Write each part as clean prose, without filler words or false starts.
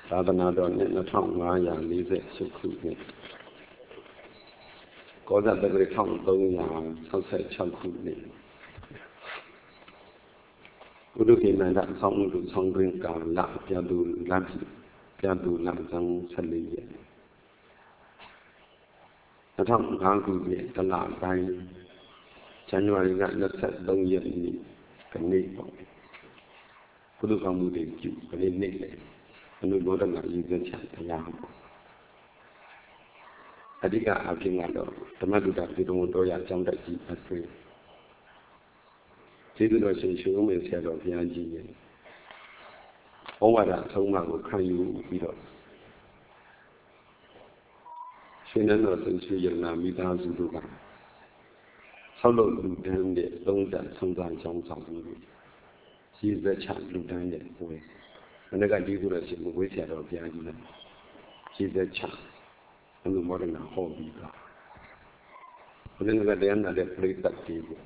သာသနာတော်နှစ်2548ခုနှစ်ကောဇတက္ကရာ1366ခုနှစ်ဘုဒ္ဓဂေနန္ဒဆောင်းမှုဆောင်းတွင်ကာလပြသူလမ်းပြသူလမ်းဆောင်14ရက်2005ခုနှစ်တလပိုင်းဇန်နဝါရီလ23ရက်နေ့ကနေ့ပေါ့ဘုဒ္ဓကောင်းမှုတွေပြုခဏနေ့လေအနုဘောဓနာရည်စက်ချတရားအဓိကအဖြစ်ကတော့ဓမ္မတုဒ္ဒဒီတော်တော်ရအကြောင်းတက်ကြီးအဆွေကျေးဇူးတော်ရှင်ရှင်ဦးမေဆရာတော်ဘုရားကြီးရဲ့ဩဝါဒအဆုံးအမကိုခံယူပြီးတော့ရှင်နန်းတော်သူရှိရနာမိသားစုတို့ကဆောက်လုပ်လူတန်းတဲ့သုံးသက်ဆုံးသာကြောင်းဆောင်ပြီးရည်စက်ချလူတန်းရဲ့ဘဝမနေ့ကကျေးဇူးတော်ရှင်ဝိဆရာတော်ဘုရားကြီးနဲ့ရည်စက်ချအမှုမောဒနာဟောပြီးတော့ဘုရားကတရားနာတဲ့ပြိတ္တတီကို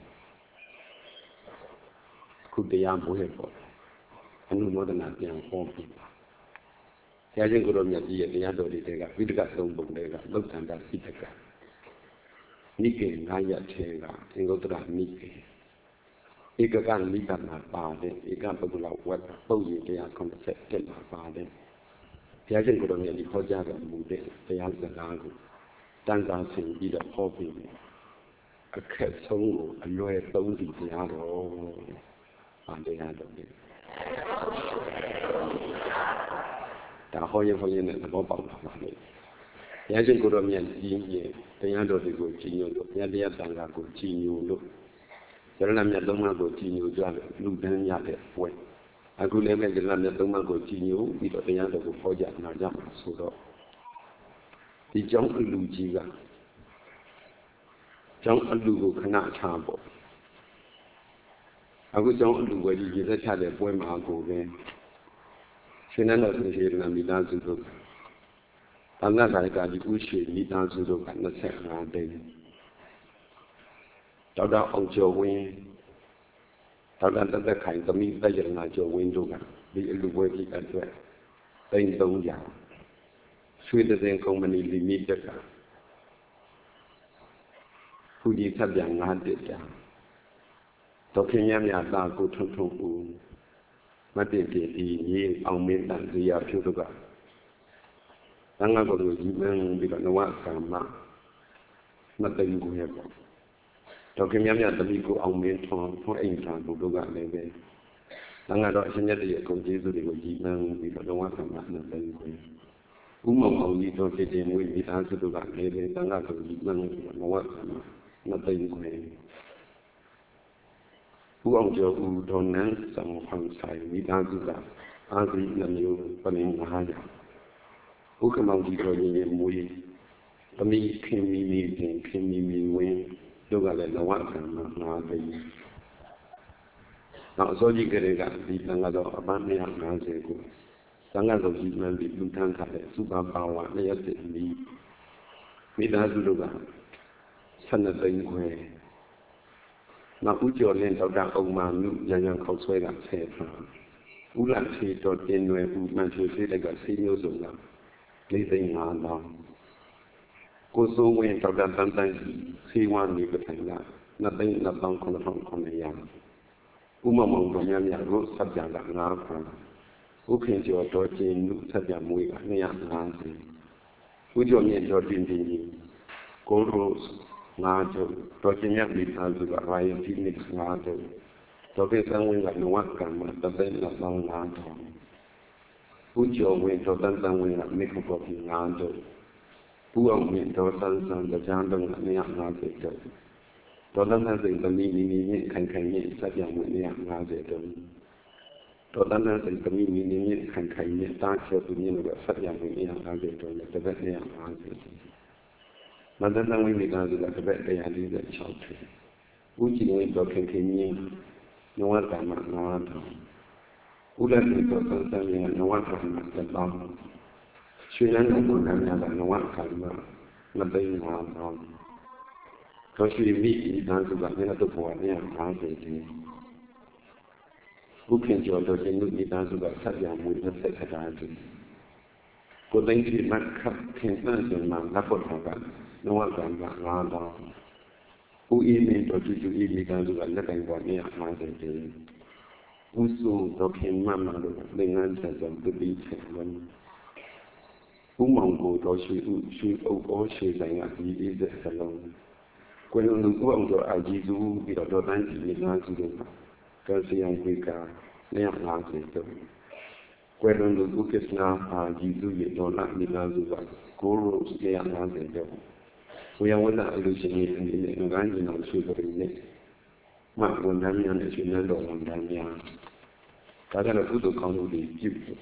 ခုတရားမွေးပေါ်အမှုမောဒနာပြန်ဟောပြီးဘုရားရှင်ကိုယ်တော်မြတ်ကြီးရဲ့တရားတော်တွေကဝိတ္တကသုံးပုံတွေကသုတ်တန်တာစိတ္တကနိကေ9ရက်ထဲကအင်္ဂုတ္တရနိကေဧကကနိကမှာပါတယ်ဧကပုဂ္ဂလဝတ်ပုဂ္ဂိတရား90မှာပါတယ်ဘုရားရှင်ကိုယ်တော်မြတ်ကြီးဟောကြားတော်မူတဲ့တရားစကားကိုတန်စာဆင်ပြီးတော့ဟောပြီးအခက်ဆုံးကိုအလွယ်သုံးစီတရားတော်ပါတရားတော်တွေဒါဟောရင်နဲ့သဘောပေါက်လာပါလိမ့်ဘုရားရှင်ကိုယ်တော်မြတ်ကြီးရဲ့တရားတော်တွေကိုကြည်ညိုလို့ဘုရားတရားတန်ခါကိုကြည်ညိုလို့ယရဏမြတ်သုံးပါးကိုကြည်ညိုကြတယ်လူတန်းရတဲ့ပွဲအခုလည်းပဲယရဏမြတ်သုံးပါးကိုကြည်ညိုပြီးတော့တရားတော်ကိုဟောကြားနာကြမှာဆိုတော့ဒီကျောင်းအလူကြီးကကျောင်းအလူကိုခဏထားပေါ့အခုကျောင်းအလူဝယ်ကြီးရေသက်ချတဲ့ပွဲမှာကိုပဲရှင်နန်းတော်ရှင်ရနာမိသားစုတို့ဘာသာကာယကဒီဥရှိမိသားစုတို့က25တိန်းဒေါက်တာအောင်ကျော်ဝင်းဒေါက်တာတသက်ခိုင်သမီးသက်ရနာကျော်ဝင်းတို့ကဒီအလူပွဲကြီးအတွက်300ရွှေတည်ကုမ္ပဏီလီမိတက်ကဖူကြီးဆက်ပြန်9တက်ကြာဒေါက်ခင်မြတ်သားကိုထုံဦးမတည်တည်ဒီရေးအောင်မင်းတန်ဇေယျဖြုတ်တို့ကသံဃာတော်တို့ကြီးမှန်းပြီးတော့နဝကမ္မမသိဘူးရဲ့ပေါ့ဒေါက်ခင်မြတ်သမီးကိုအောင်မင်းထွန်းအိမ်သာတို့ကလည်းပဲသံဃာတော်အရှင်မြတ်ရဲ့အကုန်ကျေးဇူးတွေကိုကြီးမှန်းပြီးတော့နဝကမ္မမသိဘူးဥမ္မောင်အောင်ကြီးတို့တည်မွေးမိသားစုတို့ကလည်းပဲသံဃာတော်ကြီးမှန်းပြီးတော့နဝကမ္မမသိဘူးဦးအောင်ကျော်ဦးဒေါ်နန်းဆောင်ဖန်ဆိုင်မိသားစုကအာဇီနှမျိုးပလင်900ဥက္ကမောင်ကြီးတော်ကြီးမွေးသမီးခင်မီမီခင်မီမီဝင်းတို့ကလည်းနဝကံမှာ9သိန်းနောက်အစောကြီးကလေးကဒီသံဃာတော်အပန်း250ကိုသံဃာတော်ကြီးမှန်ပြီးလူထမ်းထားတဲ့စုပါပါဝါလျက်စစ်မိသားစုတို့က12သိန်းခွဲနောက်ဦးကျော်လင်းဒေါက်တာအောင်မာနုရန်ခေါက်ဆွဲက10ပါဦးလန့်ချေတော်တင်ွယ်ဦးမှန်ချေသေးတဲ့ကဆေးမျိုးစုံက4သိန်း5,000ကိုစိုးဝင်းဒေါက်တာတန်းတန်းဆေးဝါးနေပထိုင်က2,29,900ဦးမောင်မောင်တော်များရို့ဆက်ပြက9ခွန်ဦးခင်ကျော်တော်ကျင်းနုဆက်ပြမွေးက250ဦးကျော်မြင့်တော်တင်တင်ကိုရိုး9ကျော်တော်ကျင်းမြတ်မိသားစုကရိုင်းဖိနစ်9ကျော်ဒေါက်တာဆန်းဝင်းကနဝကံမှာ3,500ဦးကျော်ဝင်းဒေါက်တာဆန်းဝင်းကမိခပေါ်ပြီး9ကျော်ဦးအောင်မြင့်ဒေါ်ဆန်းဆန်းတရားတော်က250ကျော်ဒေါ်သန်းစိန်သမီးနီမြင့်ခိုင်မြင့်စက်ပြောင်းဝင်250ကျော်ဒေါ်သန်းစိန်သမီးနီမြင့်ခိုင်မြင့်တားချေသူမြင့်တို့စက်ပြောင်းဝင်250ကျော်နဲ့တစ်ပတ်250မန္တန်ဝိမိသားစုကတစ်ပတ်146ထည်ဦးကြည်ဝင်းဒေါ်ခင်မြင့်နဝကမ္မ9,000ဦးလက်တော်သန်းဆန်းနဝကမ္မ10,000ရွှေလန်းတော်နာမည်ကနဝကမ္မ2,500တော်ရှိမိသားစုကလည်းတော့ပေါ်နေ50ကျင်းဘုခင်ကျော်တော်ရှင်တို့မိသားစုကဆက်ပြန်မွေးသက်ဆက်တာကျင်းကိုသိန်းကြီးမှခတ်ခင်နှံ့စင်မှာလက်ဖို့ထောင်ကလောကကံက9တောင်းဦးအေးမင်းတော်ကျူအေးလေးကလူကလက်တိုင်ပေါ်150ကျင်းဦးစုတော်ခင်မမတို့သင်္ကန်းဆက်စုံတပိချေဝန်ဦးမောင်ကိုတော်ရွှေအုပ်ဩရွှေဆိုင်ကဒီအေးသက်စလုံးကွယ်လွန်သူဦးအောင်တော်အာကြီးစုပြီးတော့တော်တန်းကြီးမိသားစုတို့ကံစီအောင်ဝေက250တို့ကွယ်လွန်သူဦးကစ္စနာအာကြီးစုရဲ့တော်လာမိသားစုကကိုရို250တို့ဝေယဝနာအလူရှင်ရဲ့အနေနဲ့ငါးညီတော်ဆွေတော်တွေနဲ့မှဝန်ထမ်းများနဲ့ရှင်နန်းတော်ဝန်ထမ်းများဒါကြတော့ကုသိုလ်ကောင်းမှုတွေပြုတယ်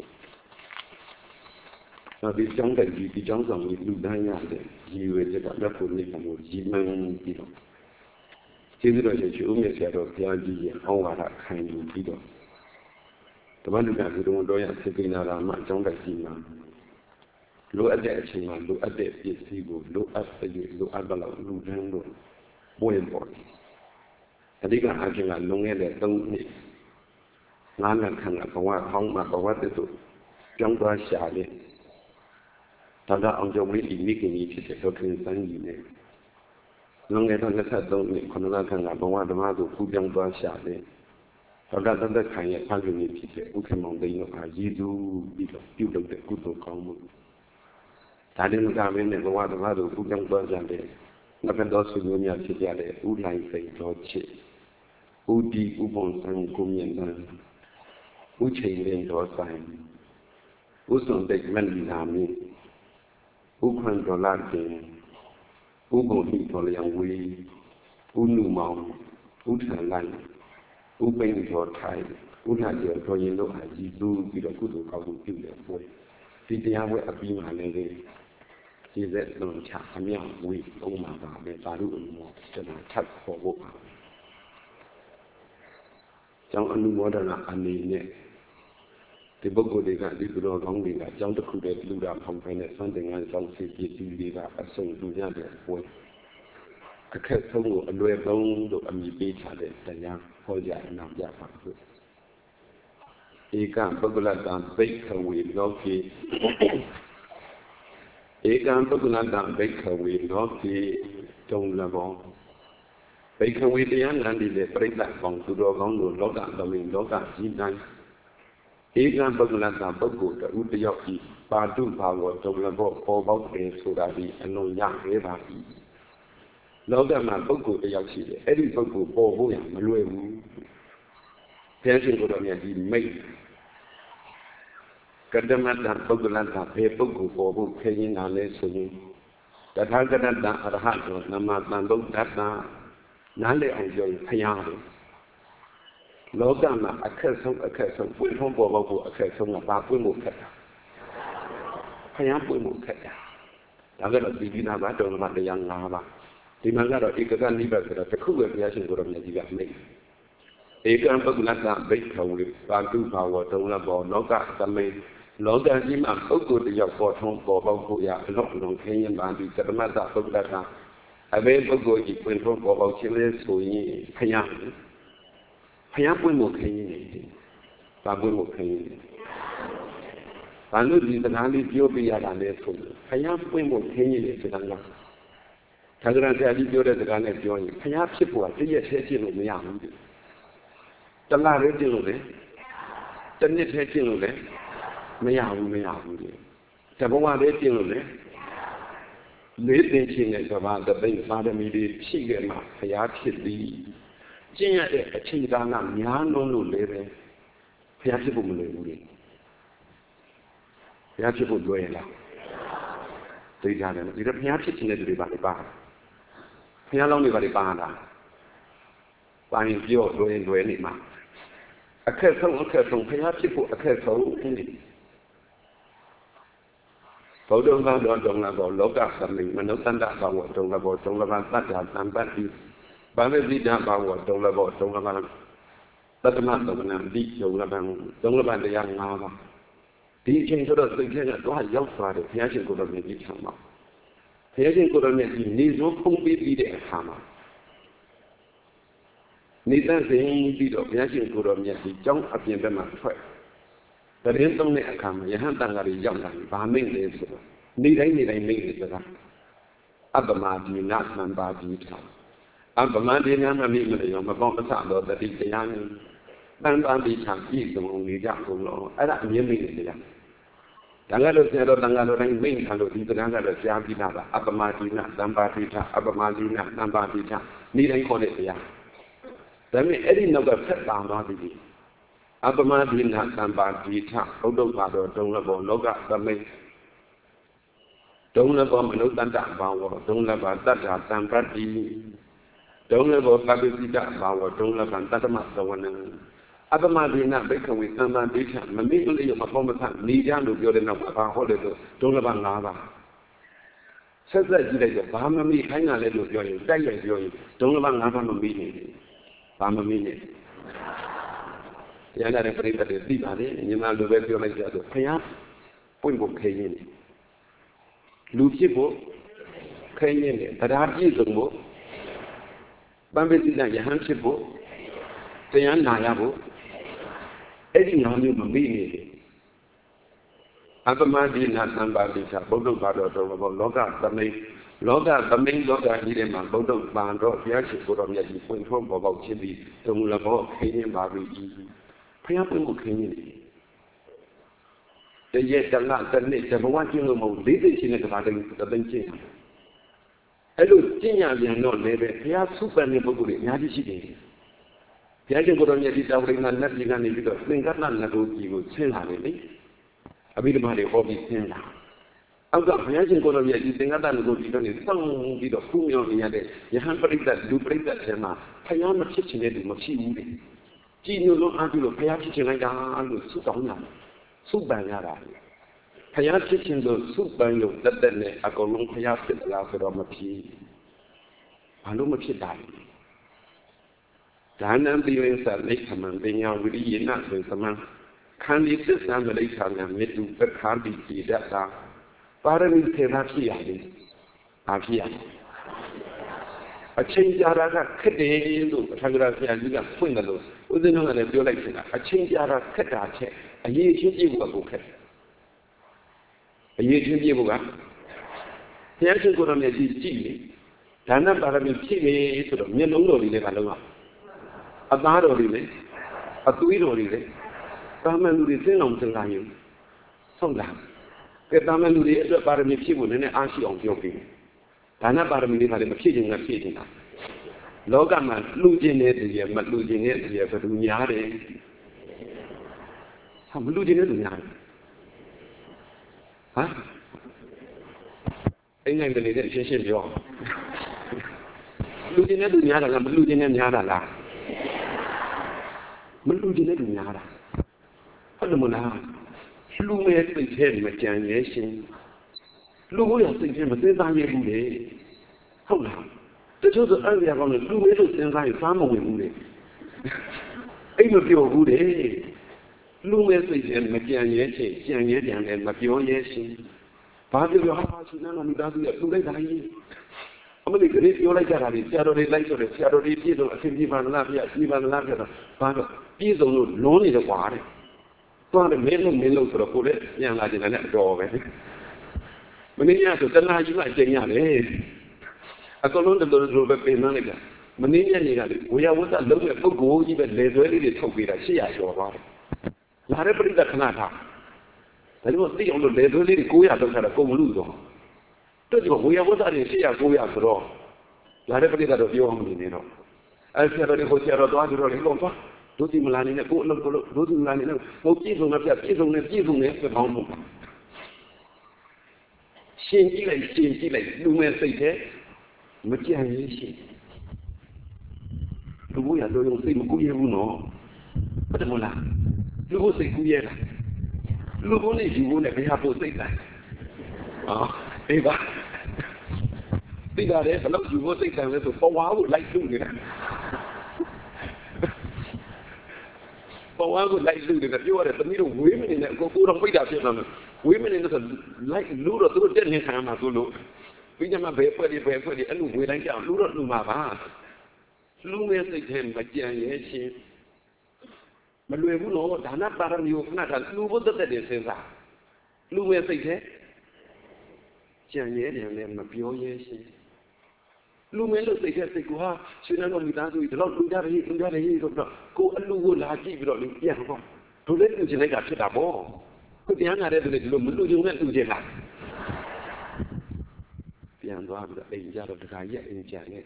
နောက်ဒီကျောင်းတက်ကြီးဒီကျောင်းဆောင်ကြီးလူတန်းရတယ်ရည်ရွယ်ချက်ကလက်ဖို့နေမှုရည်မှန်းပြီးတော့ကျေးဇူးတော်ရှင်ဦးမြတ်ဆရာတော်ဘုရားကြီးရဲ့အောဝါဒခံယူပြီးတော့ဓမ္မလူကဘုရားတော်ရစေကိနာရာမှာကျောင်းတက်ကြီးမှာလိုအပ်တဲ့အချိန်မှာလိုအပ်တဲ့ပစ္စည်းကိုလိုအပ်တဲ့လိုအပ်တဲ့လောက်လူတန်းတို့ပွဲပေါ်တယ်အဓိကအချင်းကလွန်ခဲ့တဲ့3နှစ်9လခန့်ကဘဝဟောင်းမှာဘဝတည်းတို့ကျောင်းသွားရှာတယ်ဒါကအောင်ကျော်မင်းဒီမိခင်ကြီးဖြစ်တဲ့ဒေါက်တာစန်းကြီးနဲ့လွန်ခဲ့တဲ့23နှစ်9လခန့်ကဘဝဓမ္မတို့ဖူးပြောင်းသွားရှာတယ်ဒေါက်တာတသက်ခိုင်ရဲ့ဖခင်ကြီးဖြစ်တဲ့ဥက္ကမောင်သိန်းတို့အားရည်သူပြီးတော့ပြုလုပ်တဲ့ကုသိုလ်ကောင်းမှုဒါတင်ကမင်းနဲ့ဘဝဓမ္မတို့ဖူးပြောင်းသွားကြတယ်ငါကတော့ဆွေမျိုးများဖြစ်ကြတဲ့ဥလိုင်စိန်တော်ချစ်ဥဒီဥပုံစံကိုမြင့်တန်းဥချိန်လင်းတော်ဆိုင်ဥစွန်တိတ်မန်ဒီနာမင်းဥခွန်ဒေါ်လာတင်ဥပုံဟိတော်လျံဝေးဥနုမောင်ဥထန်လိုက်ဥပိန်တော်ထိုင်ဥနာကျော်တော်ရင်တို့အားကြီးစုပြီးတော့ကုသိုလ်ကောင်းမှုပြုတယ်ပွဲဒီတရားပွဲအပြီးမှလည်းကျေသက်လွန်ချအမြောက်ဝေးသုံးပါပါပဲသာဓုအနုမောကျွန်တော်ထပ်ခေါ်ဖို့ပါကျောင်းအနုမောဒနာအနေနဲ့ဒီပုဂ္ဂိုလ်တွေကဒီသူတော်ကောင်းတွေကကျောင်းတစ်ခုတည်းလူတာဖောင်ခိုင်းတဲ့စံတင်ငန်းကျောင်းစီပစ္စည်းတွေကအစုံလူရတဲ့ပွဲအခက်ဆုံးကိုအလွယ်ဆုံးလို့အမည်ပေးထားတဲ့တရားဟောကြားအနာပြပါလို့ဧကပုဂ္ဂလတံဘိက္ခဝေလောကေဧကံပုဂ္ဂလတံဘိက္ခဝေလောကေတုံလဘောဘိက္ခဝေတရားနန္ဒီလေပြိဿကောင်းသူတော်ကောင်းတို့လောကသမင်လောကကြီးတိုင်းဧကံပုဂ္ဂလတံပုဂ္ဂိုလ်တူတယောက်ဤပါတုဘာဝတုံလဘောပေါ်ပေါက်တယ်ဆိုတာဒီအလုံးရခဲ့ပါပြီလောကမှာပုဂ္ဂိုလ်တယောက်ရှိတယ်အဲ့ဒီပုဂ္ဂိုလ်ပေါ်ဖို့ရမလွယ်ဘူးဘုရားရှင်ကိုယ်တော်မြတ်ဒီမိတ်ကတ္တမတ္တပုဂ္ဂလတ္တဘေပုဂ္ဂိုလ်ပေါ်ဖို့ခရင်တာလဲဆိုရင်တထာဂတတအရဟတောနမတန်ဗုဒ္ဓတ္တနားလည်အောင်ပြောရင်ဖယားတယ်လောကမှာအခက်ဆုံးပွင့်ထုံးပေါ်ပေါက်ဖို့အခက်ဆုံးကဘာပွင့်ဖို့ခက်တာဖယားပွင့်ဖို့ခက်တာဒါကတော့ဒီနာဘာတော်မှာတရား၅ပါးဒီမှာကတော့ဧကကနိဗ္ဗာန်ဆိုတော့တစ်ခုပဲဘုရားရှင်ကိုယ်တော်မြတ်ကြီးကမိတ်ဧကံပုဂ္ဂလတ္တဘိက္ခဝေပါတုဘာဝတုံလဘောလောကသမေလောကကြီးမှာပုဂ္ဂိုလ်တယောက်ပေါ်ထုံးပေါ်ပေါက်ဖို့ရအလုံးခင်းရင်ပါဒီကတ္တမတ္တပုဂ္ဂလတ္တအဘိပုဂ္ဂိုလ်ကြီးပွင့်ထုံးပေါ်ပေါက်ခြင်းလဲဆိုရင်ဖယားပွင့်ဖို့ခင်းရင်ဘာပွင့်ဖို့ခင်းရင်ဘာလို့ဒီစကားလေးပြောပြရတာလဲဆိုရင်ဖယားပွင့်ဖို့ခင်းရင်စကားကသာဂရဆရာကြီးပြောတဲ့စကားနဲ့ပြောရင်ဖယားဖြစ်ဖို့ကတည့်ရက်သေးချင်းလို့မရဘူးတလားလေးကျင့်လို့လေတစ်နှစ်သေးကျင့်လို့လေမရဘူးတဘဝလေးကျင့်လို့လေလေးသိချင်းနဲ့ကဘာတသိပါရမီတွေဖြည့်ခဲ့မှဖယားဖြစ်သည်ကျင့်ရတဲ့အချိန်ကာလများလုံးလို့လည်းပဲဖယားဖြစ်ဖို့မလွယ်ဘူးလေဖယားဖြစ်ဖို့လွယ်လားသိကြတယ်နော်ဒီတော့ဖယားဖြစ်ခြင်းတဲ့သူတွေပါလေပါဖယားလောင်းတွေပါလေပါတာပါရင်ပြောလွယ်နေမှာအခက်ဆုံးဖယားဖြစ်ဖို့အခက်ဆုံးနေဘုဒ္ဓဘာသာတော်လာဘောလောကသမိမနုဿန္တဘာဝတုံလဘောတုံလဘာသတ္တသံပတ္တိဘာဝိဒ္ဓဘာဝတုံလဘောတုံလဘာတတ္တမတုံနံဒီတုံလဘာတရား၅ပါးဒီအချိန်ဆိုတော့သိခဲ့တော့ရောက်သွားတယ်ဘုရားရှင်ကိုယ်တော်မြတ်ကြီးထံမှာဘုရားရှင်ကိုယ်တော်မြတ်ကြီးနေစိုးဖုံးပေးပြီးတဲ့အခါမှာနေတတ်စဉ်ပြီးတော့ဘုရားရှင်ကိုယ်တော်မြတ်ကြီးကျောင်းအပြင်ဘက်မှာထွက် The rent on the account, you hand down a young man, Barming is need any made it. Abamadi, not Nambadi town. Abamadi, Namami, on the Bombasado, that is the young Nambadi town, is the only young. I don't mean it. Dangalo Zero Dangalo main Halo, the Dangalo Zabina, Abamadina, Nambadita, Abamadina, Nambadita, need I call it there. Then we any number set down Nabidi. Abamadina, Nambadita, Odomado, Donabo, Loga, the main. Don't have a Manotanda Bower, don't have a Dada, Nambadi, don't have a Babita Bower, don't have a Dadamas, the one. Abamadina, Baker with Nambadita, Mamili of Mapomata, Nijan to build enough of our holiday, don't have a lava. Says that you Bama me, hang a little joy, Dagger joy, don't have a lava meaning. Bama meaning. The other afraid that is deep, and you know the way you like the prayer, Pumbo Kayin. Lucibo, Kayin, that are Gizmo, Bambina Yahansibo, Tayan Nayabo. Eddie Hamu Mabini Abamadi not Nambadita, Bodo Bado, Loga, the main Loga, Hidema, Bodo Bando, Yashi, Bodo Yaki, point home about Chili, the Mulabo, Kenyan Babi, Priapu Kenyan. The yet the last, the nature of one thing about this in the garden, the benching. Hello, Tina, we are not never, we are super neighborhood, Yadi. Piaggio con ogni vita avrei una nervica nei video, l'incarnata tutti con senare, avete male hobby senna. Allora, piaggio con ogni vita ingannata tutti con il sang video, fumio viene, e hanno duplica sema, faiamo cicine di motivi. Gino lo anche lo piaggio ce n'è allo su donna, su bagnara. Piaggio cicino su bagno, da bene a con un piaggio la feromati. Allora ci dai. Dana being that later man being out with the not with the man. Can't you sit down the later and make you the can't be that. Parami therapy, Akia. A change ara Kade, Tagrafia, you got Swindle, within another violation. A change ara Katache, a year change you a book. A year change you a the answer good on the G. Dana Parami Chile to the Melolo in the Valoma. A bar or relay, a tweed or relay, Raman is in on the lion. Sometimes, the Raman will be a barometer and an archie on joking. Dana barometer had a kitchen a kitchen. Logaman, losing it, but losing it, but Yare. I'm losing it, huh? England is a relationship job. Losing it, Yara, I'm losing it, Yara. Losing it in Yara. Palomona, Lou may have been telling my generation. Lou has been telling me that I am day. How now? The total earlier on the Lou Willis and I farm away. Aim of your good day. Lou may have been telling my generation, and my pure yes. Father, your house is none of the two days. I'm going to get you like that. Saturday later, Saturday, Piso, Sivan Lavia, Sivan Lavia, Father, Piso, lonely the water. Father, Melo for a bullet, young lad in a net door. When he has to tell you like Jane, I call on the Rover Penaniga. Manina, we are what I look at for gold, even later, it took me that she has your water. Larry the Canada. That was the only lady go out of a Ludo. We are what I see, I go after all. Larry that of your own, you know. I said, I was here at Lomba. Don't you land in a good look, don't you land in a book, is on the home. She like, you may say, Machiavelli. We are doing the same good, you know. But the Mola, you will say, Guyera. Look only if you won't ever have to say that. Ah, Eva. Think that if I love you, will say that for I would like doing it. For I would like doing it. You are at the middle of women in that go on with that. Women in the like Lura to the Jenny Hammer to look. We never pay for the and we like out Lura to my bar. Lumen say him, but yeah, မလွယ်ဘူးနော်ဒါနပါရမီကိုခဏကလူဘုဒ္ဓတဲ့စဉ်းစားလူငယ်စိတ်ထဲကြံရဲတယ်လည်းမပြောရဲရှိလူငယ်လို့စိတ်ထဲစိတ်ကရွှေနန်းတော်မိသားစုဒီလောက်လူကြတယ်ဆိုတော့ကိုအလူကိုလာကြည့်ပြီးတော့လူပြန်တော့တို့လည်းလူချင်လိုက်တာဖြစ်တာပေါ့ကိုတရားနာတဲ့သူလည်းဒီလိုမလူချင်နဲ့လူချင်တာပြန်သွားပြီးတော့အိမ်ကြတော့တခါရက်အိမ်ကြတယ်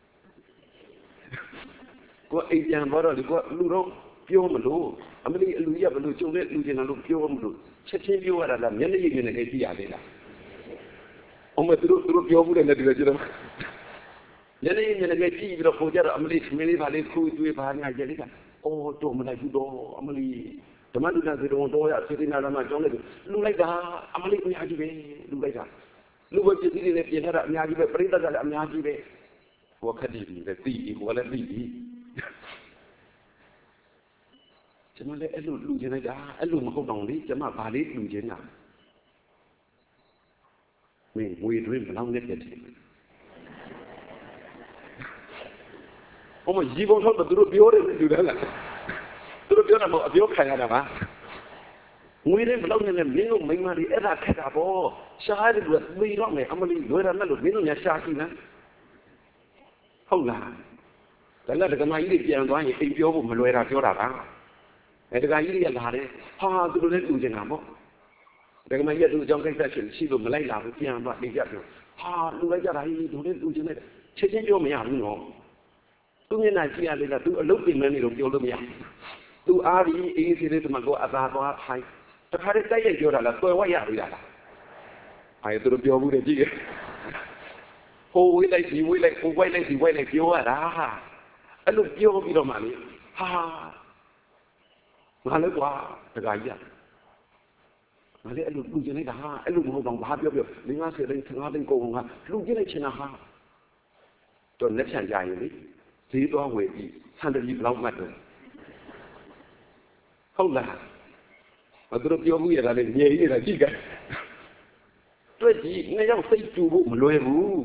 ကိုအိမ်ပြန်သွားတော့ဒီကလူတော့ပြောမလို့အမလီအလူရဘလို့ကျုံတဲ့လူချင်တယ်လို့ပြောမလို့ချက်ချင်းပြောရတာလားမျက်နှာရည်နဲ့ကြည့်ရသေးလားအမသူတို့ပြောဘူးတဲ့နဲ့တူတယ်ကျတော့မျက်နှာရည်နဲ့ကြည့်ပြီးတော့ခေါ်ကြတော့အမလီမင်းလေးပါလေးခူးတွေးပါညာကြလိကအော်တော့မလိုက်ဘူးတော့အမလီဓမ္မဒုက္ခစေတော်တော်ရစေတနာဓမ္မကျောင်းလိုက်လူလိုက်တာအမလီအများကြီးပဲလူလိုက်တာလူပဲပြည်စည်းတွေလည်းပြင်ထားတာအများကြီးပဲပရိသတ်ကလည်းအများကြီးပဲဟောခက်တယ်ဒီလည်းသိပြီဟောလည်းသိပြီကျွန်မလည်းအဲ့လိုလူချင်လိုက်တာအဲ့လိုမဟုတ်တော့လေကျွန်မဘာလေးလူချင်တာမင်းငွေတွင်းဘလောက်နဲ့ပြည့်တယ်ဟိုမရီပုံထောက်တော့သူတို့ပြောတယ်လူတယ်လားသူတို့ပြောတာမဟုတ်အပြောခံရတာပါငွေနဲ့ဘလောက်နဲ့လဲမင်းတို့မိန်းမတွေအဲ့ဒါခက်တာပေါ့ရှားတယ်လို့သိတော့မယ်အမလီလွယ်တာနဲ့လို့မင်းတို့ညာရှားကြည့်လားဟုတ်လားဒါလည်းဒကမကြီးတွေပြန်သွားရင်အိမ်ပြောဖို့မလွယ်တာပြောတာပါဒကာကြီးတွေကလာတယ်ဟာသူတို့လည်းလူချင်တာပေါ့ဒကမကြီးကသူ့အကြောင်းကိစ္စရှိလို့မလိုက်လာဘူးပြန်သွားအိမ်ကြပြောဟာလူလိုက်ကြတာဟိသူလည်းလူချင်တယ်ချက်ချင်းပြောမရဘူးနော်သူမျက်နှာကြည့်ရလေလားသူအလုပ်ပြင်မနေလို့ပြောလို့မရသူအားပြီးအေးစေးလေးတမကောအသာသွားဟိုင်းတခါတည်းတိုက်ရိုက်ပြောတာလားတွယ်ဝက်ရပြီလားအဲသူတို့ပြောဘူးတဲ့ကြည့်ဟိုဝေးလိုက်ဒီဝေးလိုက်ဟိုဝိုက်လိုက်ဒီဝိုက်လိုက်ပြောရတာအဲ့လိုပြောပြီးတော့မှလေဟာငါလည်းကွာတခါကြီးငါလည်းအဲ့လိုလူကျင်လိုက်တာဟာအဲ့လိုမဟုတ်တော့ဘာပြော50သိန်း55သိန်းကုန်ကလူကျင်လိုက်ချင်တာဟာတော့လက်ဖြန့်ကြရင်လေဈေးသွားဝယ်ပြီးဆန်တရီဘလောက်မှတ်တော့ဟုတ်လားမသူတို့ပြောမှုရတာလေငြိမ်နေတာကြည့်ကြတွေ့ကြည့်ငါရောက်စိတ်တူဖို့မလွယ်ဘူး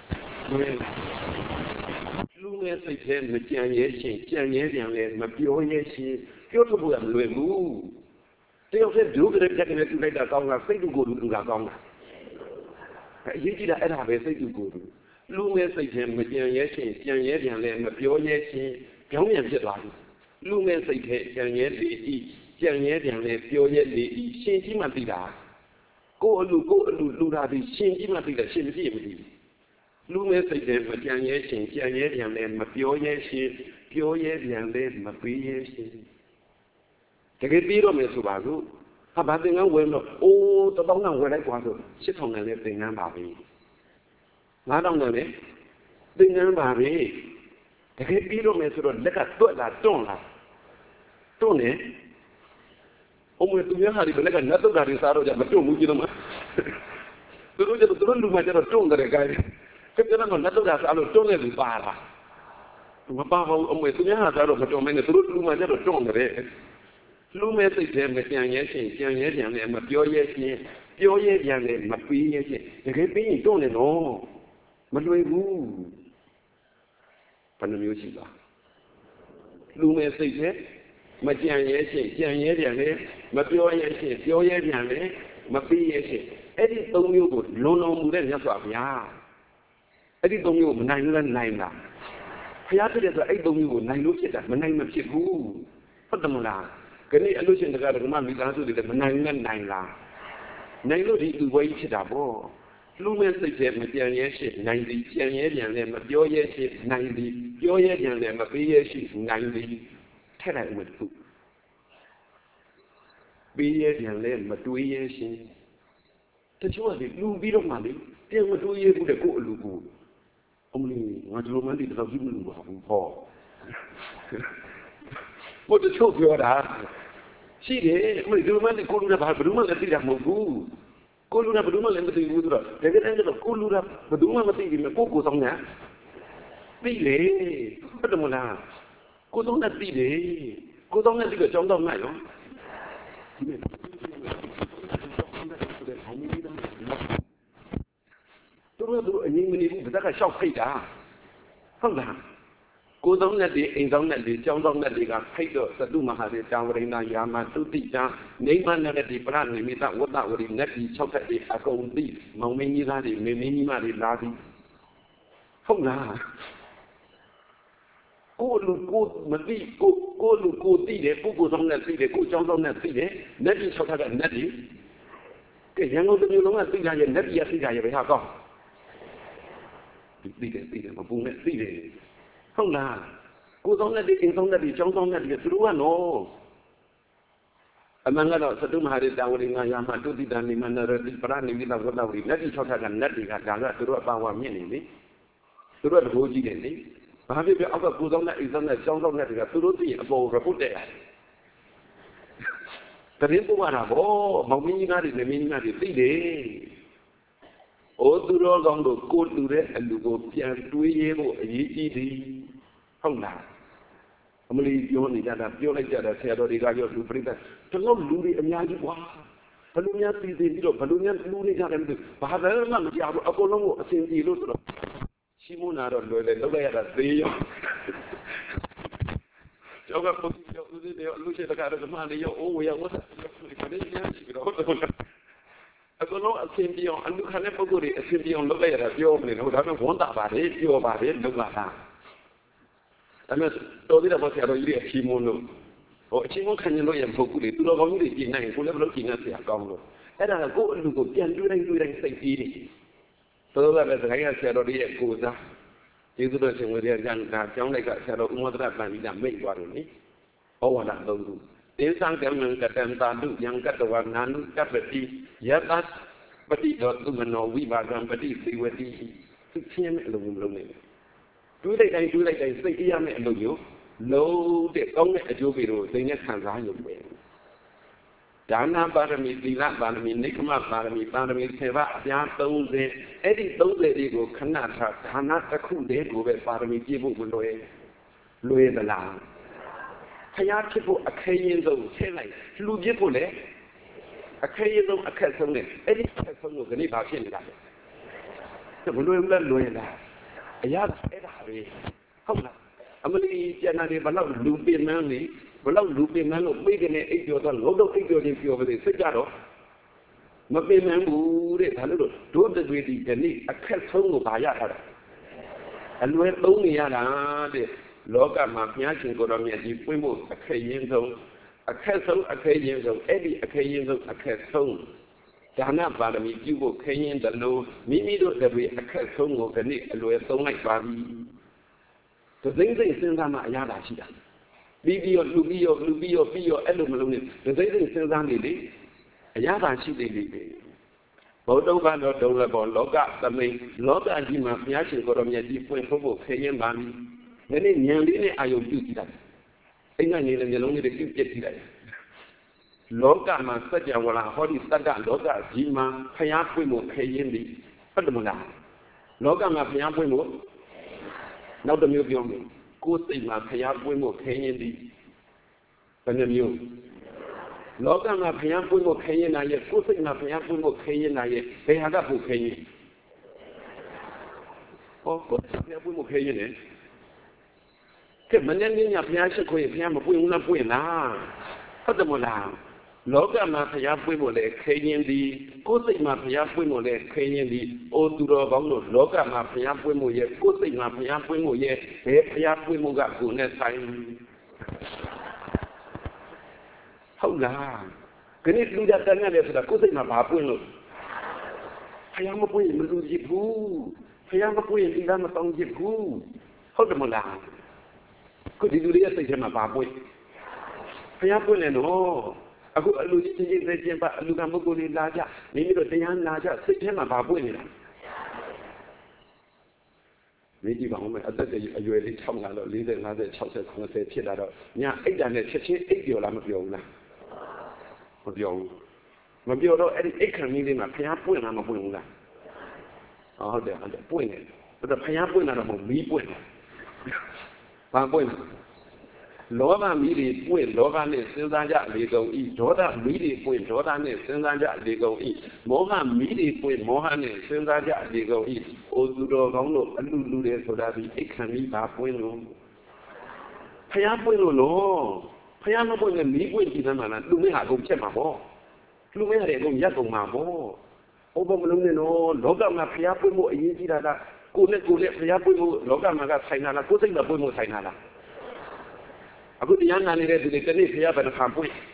လူငယ်စိတ်ထဲမကြံရဲရှင်ကြံရဲပြန်လဲမပြောရဲရှင်ပြောလို့မလွယ်ဘူးတယောက်တည်းဒုက္ခရတဲ့ကနေတူလိုက်တာကောင်းတာစိတ်တူကိုယ်တူတာကောင်းတာအရေးကြီးတာအဲ့ဒါပဲစိတ်တူကိုယ်တူလူငယ်စိတ်ထဲမကြံရဲရှင်ကြံရဲပြန်လဲမပြောရဲရှင်ကြောင်းပြန်ဖြစ်သွားပြီလူငယ်စိတ်ထဲကြံရဲလေဤကြံရဲပြန်လဲပြောရဲလေဤရှင်ကြီးမှသိတာကိုယ်အလူလူတာဒီရှင်ကြီးမှသိတာရှင်မသိရင်မသိဘူးလူငယ်စိတ်ထဲမကြံရဲရှင်ကြံရဲပြန်လဲမပြောရဲရှင်ပြောရဲပြန်လဲမပေးရဲရှင်တကယ်ပြီးတော့မယ်ဆိုပါစို့ဟာဘာသင်္ကန်းဝယ်လို့အိုး1000နဲ့ဝယ်လိုက်ကွာဆို8000နဲ့လည်းသင်္ကန်းပါပဲ9000နဲ့လည်းသင်္ကန်းပါပဲတကယ်ပြီးတော့မယ်ဆိုတော့လက်ကတွက်လာတွန့်လာတွန့်နေအမေသူများဟာဒီဘက်ကနတ်တုတ်တာတွေစားတော့ကြမတွန့်ဘူးကြည့်တော့မှသူတို့လူမှကျတော့တွန့်တယ်ခိုင်းတယ်ကျတော့နတ်တုတ်တာစားလို့တွန့်နေလူပါလားမပါဘူးအမေသူများဟာစားတော့မတွန့်မင်းနဲ့သူတို့လူမှကျတော့တွန့်တယ်လူမဲ့စိတ်ထဲမကြံရဲရှင်ကြံရဲပြန်လဲမပြောရဲရှင်ပြောရဲပြန်လဲမပေးရဲရှင်တကယ်ပြီးရင်တွန့်နေတော့မလွယ်ဘူးဘယ်နှမျိုးရှိပါလူမဲ့စိတ်ထဲမကြံရဲရှင်ကြံရဲပြန်လဲမပြောရဲရှင်ပြောရဲပြန်လဲမပေးရဲရှင်အဲ့ဒီ၃မျိုးကိုလွန်တော်မူတဲ့မြတ်စွာဘုရားအဲ့ဒီ၃မျိုးကိုမနိုင်လို့နိုင်လားဘုရားတည်းဆိုအဲ့ဒီ၃မျိုးကိုနိုင်လို့ဖြစ်တာမနိုင်မဖြစ်ဘူးဟုတ်တယ်မလားခဏအလို့ရှင်တကားကမှမိသားစုတွေလည်းမနိုင်နဲ့နိုင်လားနိုင်လို့ဒီလူပွဲကြီးဖြစ်တာပေါ့လူမဲ့စိတ်ထဲမကြံရဲရှိနိုင်သည်ကြံရဲပြန်လဲမပြောရဲရှိနိုင်သည်ပြောရဲပြန်လဲမပေးရဲရှိနိုင်သည်ထက်လိုက်ဦးမယ်သူပေးရဲပြန်လဲမတွေးရဲရှိတချို့ကလူပြီးတော့မှလေပြန်မတွေးရဲဘူးတဲ့ကိုယ့်အလူကိုအမလီငါဒီလိုမှန်းဒီတော့ကြီးမလို့ပါဘူးဟောဘုတချို့ပြောတာရှိတယ်အမလီဒီလိုမှန်းကိုလူကဘာဘယ်သူမှလည်းသိတာမဟုတ်ဘူးကိုလူကဘယ်သူမှလည်းမသိဘူးဆိုတော့တကယ်တမ်းကျတော့ကိုလူကဘယ်သူမှမသိဘူးကိုဆောင်ညာသိလေဟုတ်တယ်မလားကိုဆောင်နဲ့သိတယ်ကိုဆောင်နဲ့သိတော့ကြောင်းတော့မှတ်ရောသူတို့အငြင်းမနေဘူးဗဇက်ကရှောက်ဖိတ်တာဟုတ်လားကိုသောနဲ့ဒီအိမ်သောနဲ့ဒီကျောင်းသောနဲ့ဒီကဖိတ်တော့သတုမဟာရေတာဝရိဏယာမတုတိတံနေမနဲ့ဒီပရနိမိတဝတ္တဝရိနဲ့ဒီ၆ထက်ဒီအကုန်သိမောင်မင်းကြီးသားတွေမေမင်းကြီးမတွေလာသည်ဟုတ်လားကိုလူကိုမသိကိုလူကိုသိတယ်ပုဂ္ဂိုလ်ဆောင်နဲ့သိတယ်ကိုကျောင်းဆောင်နဲ့သိတယ်နဲ့ဒီ၆ထက်ကနဲ့ဒီကဲရန်ကုန်တစ်မျိုးလုံးကသိကြရဲ့နဲ့ဒီရသိကြရဲ့ဘယ်ဟာကောင်းသိတယ်မပူနဲ့သိတယ်ဟုတ်လားကိုဆောင်တဲ့ဒီအိမ်ဆောင်တဲ့ဒီကျောင်းဆောင်တဲ့ဒီသူတို့ကနော်အမှန်ကတော့သတုမဟာရေတာဝရိငါယာမတုတိတနိမနရတိပရနိမိတဝတ္တဝရိလက်ဒီ၆ထက်ကနတ်တွေကဒါကသူတို့အပါဝါမြင့်နေလေသူတို့ကတဘိုးကြီးတယ်လေဘာဖြစ်ဖြစ်အောက်ကကိုဆောင်တဲ့အိမ်ဆောင်တဲ့ကျောင်းဆောင်တဲ့တွေကသူတို့သိရင်အပေါ် report တက်ရတယ်တရင်ပို့ရတာဗောမောင်မင်းကြီးကားတွေနေမင်းကြီးကားတွေသိတယ်ဩသူတော်ကောင်းတို့ကိုလူတဲ့အလူကိုပြန်တွေးရဲဖို့အရေးကြီးသည်ဟုတ်လားအမလီပြောနေကြတာပြောလိုက်ကြတာဆရာတော်တွေကပြောလူပြိတ္တတော်လူတွေအများကြီးကွာဘလူများပြည်ပြီးတော့ဘလူများလူနေကြတယ်ဘာသာမှမကြောက်ဘူးအကုန်လုံးကိုအစင်ပြေလို့ဆိုတော့ရှိမနာတော့လွယ်လေလောက်လိုက်ရတာသေးရောကျောက်ကပုံပြဦးသေးတယ်လူရှိတကားတော့မှလည်းရောအိုးဝရဝတ်တယ်ခဏလေးများရှိတော့အကုန်လုံးအစင်ပြေအောင်အလူခံတဲ့ပုဂ္ဂိုလ်တွေအစင်ပြေအောင်လုပ်လိုက်ရတာပြောမနေတော့ဒါပေမဲ့ဝန်တာပါတယ်ပြောပါတယ်လုပ်ပါလားဒါမဲ့တော်သေးတယ်ပေါ့ဆရာတော်ကြီးရဲ့အချီးမွန်းလို့ဟိုအချီးမွန်းခံရင်လို့ရမဟုတ်ဘူးလေသူတော်ကောင်းကြီးတွေပြင်နိုင်ကိုလည်းဘလို့ပြင်နေဆရာကောင်းလို့အဲ့ဒါကကိုယ့်အလူကိုပြန်တွေးတိုင်းစိတ်ကြီးတယ်တော်တော်ပဲစကိုင်းကဆရာတော်ကြီးရဲ့ကိုစားကျေးဇူးတော်ရှင်ဝေရကဒါကျောင်းလိုက်ကဆရာတော်ဥမ္မဒရပန်ပြီးတာမိတ်သွားလို့လေဩဝါဒသုံးခုတေသံကံကတံတာတုယံကတဝနာနုကပ္ပတိယတပတိတော်သူမနောဝိပါကံပတိသေဝတိသူချင်းမဲ့အလုံးလုံးနေတွေးလိုက်တိုင်းစိတ်အေးရမယ့်အလုပ်မျိုးလုံးတဲ့ကောင်းတဲ့အကျိုးပေးလို့သိနေခံစားရုံပဲဒါနပါရမီသီလပါရမီနိက္ခမပါရမီ7ပါးအပြား30အဲ့ဒီ30တွေကိုခဏထားဌာနတစ်ခုတည်းကိုပဲပါရမီပြည့်ဖို့မလွယ်သလားဖျားဖြစ်ဖို့အခက်ရင်ဆုံးဆင်းလိုက်လူပြစ်ဖို့လေအခက်ရင်ဆုံးအခက်ဆုံးနဲ့အဲ့ဒီအခက်ဆုံးကိုခဏဘာဖြစ်နေတာလဲဘလွယ်လားလွယ်လားအရာအဲ့ဒါပဲဟုတ်လားအမလီကျန်တယ်ဘလောက်လူပင်မန်းလေဘလောက်လူပင်မန်းလို့ပြေးကနေအိပ်ကျော်တော့လုံးတော့အိပ်ကျော်ချင်းပြောပါလေစိတ်ကြတော့မပင်မန်းဘူးတဲ့ဒါလို့တို့တွေဒီနေ့အခက်ဆုံးကိုဘာရထားတာအလွယ်သုံးနေရတာတဲ့လောကမှာဘုရားရှင်ကိုတော်မြတ်ကြီးပွင့်ဖို့အခက်ရင်းဆုံးအခက်ဆုံးအဲ့ဒီအခက်ရင်းဆုံးအခက်ဆုံးဒါနပါရမီပြုဖို့ခရင်တလို့မိမိတို့တပည့်အခက်ဆုံးကိုဒီနေ့အလွယ်သုံးလိုက်ပါပြီ။ဒီစိတ်စဉ်းစားမှအရသာရှိတာ။ပြီးပြီးလူပြီးရောအဲ့လိုမလုံးနဲ့ဒီစိတ်စဉ်းစားနေလေအရသာရှိသေးလေ။ဘုဒ္ဓဘာသာတော်လည်းပေါ်လောကသမိန်လောကကြီးမှာဘုရားရှင်ကိုတော်မြတ်ကြီးပွင့်ဖို့ခရင်ပါပြီ။ဒီနေ့ဉာဏ်လေးနဲ့အာယုံပြုကြည့်တာ။အိမ်ကနေလည်းမျိုးလုံးလေးပြုတ်ပြစ်ကြည့်လိုက်လောကမှာစัจ java လာဟောဒီတတ္တလောကကြီးမှာဖျားပွင့်ဖို့ခရင်သည်ဟုတ်တယ်မလားလောကမှာဖျားပွင့်ဖို့နောက်တစ်မျိုးပြောမယ်ကိုယ်စိတ်မှာဖျားပွင့်ဖို့ခရင်သည်ဘယ်နှမျိုးလောကမှာဖျားပွင့်ဖို့ခရင်နာရဲ့ကိုယ်စိတ်မှာဖျားပွင့်ဖို့ခရင်နာရဲ့ဘယ်ဟာကဖို့ခရင်ဟောကိုယ်စိတ်ဖျားပွင့်ဖို့ခရင်လေကဲမနေ့ညဖျားရှိခွေဖျားမပွင့်ဘူးလားပွင့်လားဟုတ်တယ်မလားလောကမှာဖျားပွင့်ဖို့လေခရင်သည်ကိုယ်စိတ်မှာဖျားပွင့်ဖို့လေခရင်သည်အိုသူတော်ကောင်းတို့လောကမှာဖျားပွင့်ဖို့ရဲ့ကိုယ်စိတ်မှာဖျားပွင့်ဖို့ရဲ့ဘယ်ဖျားပွင့်ဖို့ကကိုယ်နဲ့ဆိုင်ဟုတ်လားခဏလူကြတဲ့နဲ့ဆိုတာကိုယ်စိတ်မှာဘာပွင့်လို့ဖျားမပွင့်မလူကြည့်ဘူးဖျားမပွင့်ဒီလားမတောင်းကြည့်ဘူးဟုတ်တယ်မလားကိုဒီလူတွေရဲ့စိတ်ထဲမှာဘာပွင့်ဖျားပွင့်တယ်နော်အခုအလူကြီးချင်းချင်းချင်းပါအလူကပုဂ္ဂိုလ်လေးလာကြမိမိတို့တရားနာကြစိတ်ထဲမှာဘာပွင့်နေတာမိကြီးပါဦးမယ်အသက်အရွယ်လေး6လာတော့40 50 60 90ဖြစ်လာတော့ညာအိတ်တန်နဲ့ချက်ချင်းအိတ်ပြောလားမပြောဘူးလားမပြောတော့အဲ့ဒီအိတ်ခံကြီးလေးမှာဖျားပွင့်လားမပွင့်ဘူးလားဟုတ်တယ်ပွင့်တယ်ဒါဖျားပွင့်တာတော့မဟုတ်မီးပွင့်တယ်ဘာပွင့်လဲလောဘမီးတွေပွင့်လောဘနဲ့စဉ်းစားကြလေကုန်ဤဒေါသမီးတွေပွင့်ဒေါသနဲ့စဉ်းစားကြလေကုန်ဤမောဟမီးတွေပွင့်မောဟနဲ့စဉ်းစားကြလေကုန်ဤအိုသူတော်ကောင်းတို့အလူလူတွေဆိုတာဒီအိတ်ခံပြီးပါပွင့်လို့ဖျားပွင့်လို့နော်ဖျားမပွင့်နဲ့မီးပွင့်ကြည့်သမ်းမှလားလူမင်းဟာအကုန်ချက်မှာပေါ့လူမင်းရတယ်အကုန်ရက်ကုန်မှာပေါ့ဟောဘမလုံးနဲ့နော်လောကမှာဖျားပွင့်ဖို့အရေးကြီးတာကကိုယ်နဲ့ဖျားပွင့်ဖို့လောကမှာကဆိုင်တာလားကိုယ်စိတ်မှာပွင့်ဖို့ဆိုင်တာလားအခုတရားနာနေတဲ့သူတွေတနေ့ဖျားဘယ်နှခါပွင့်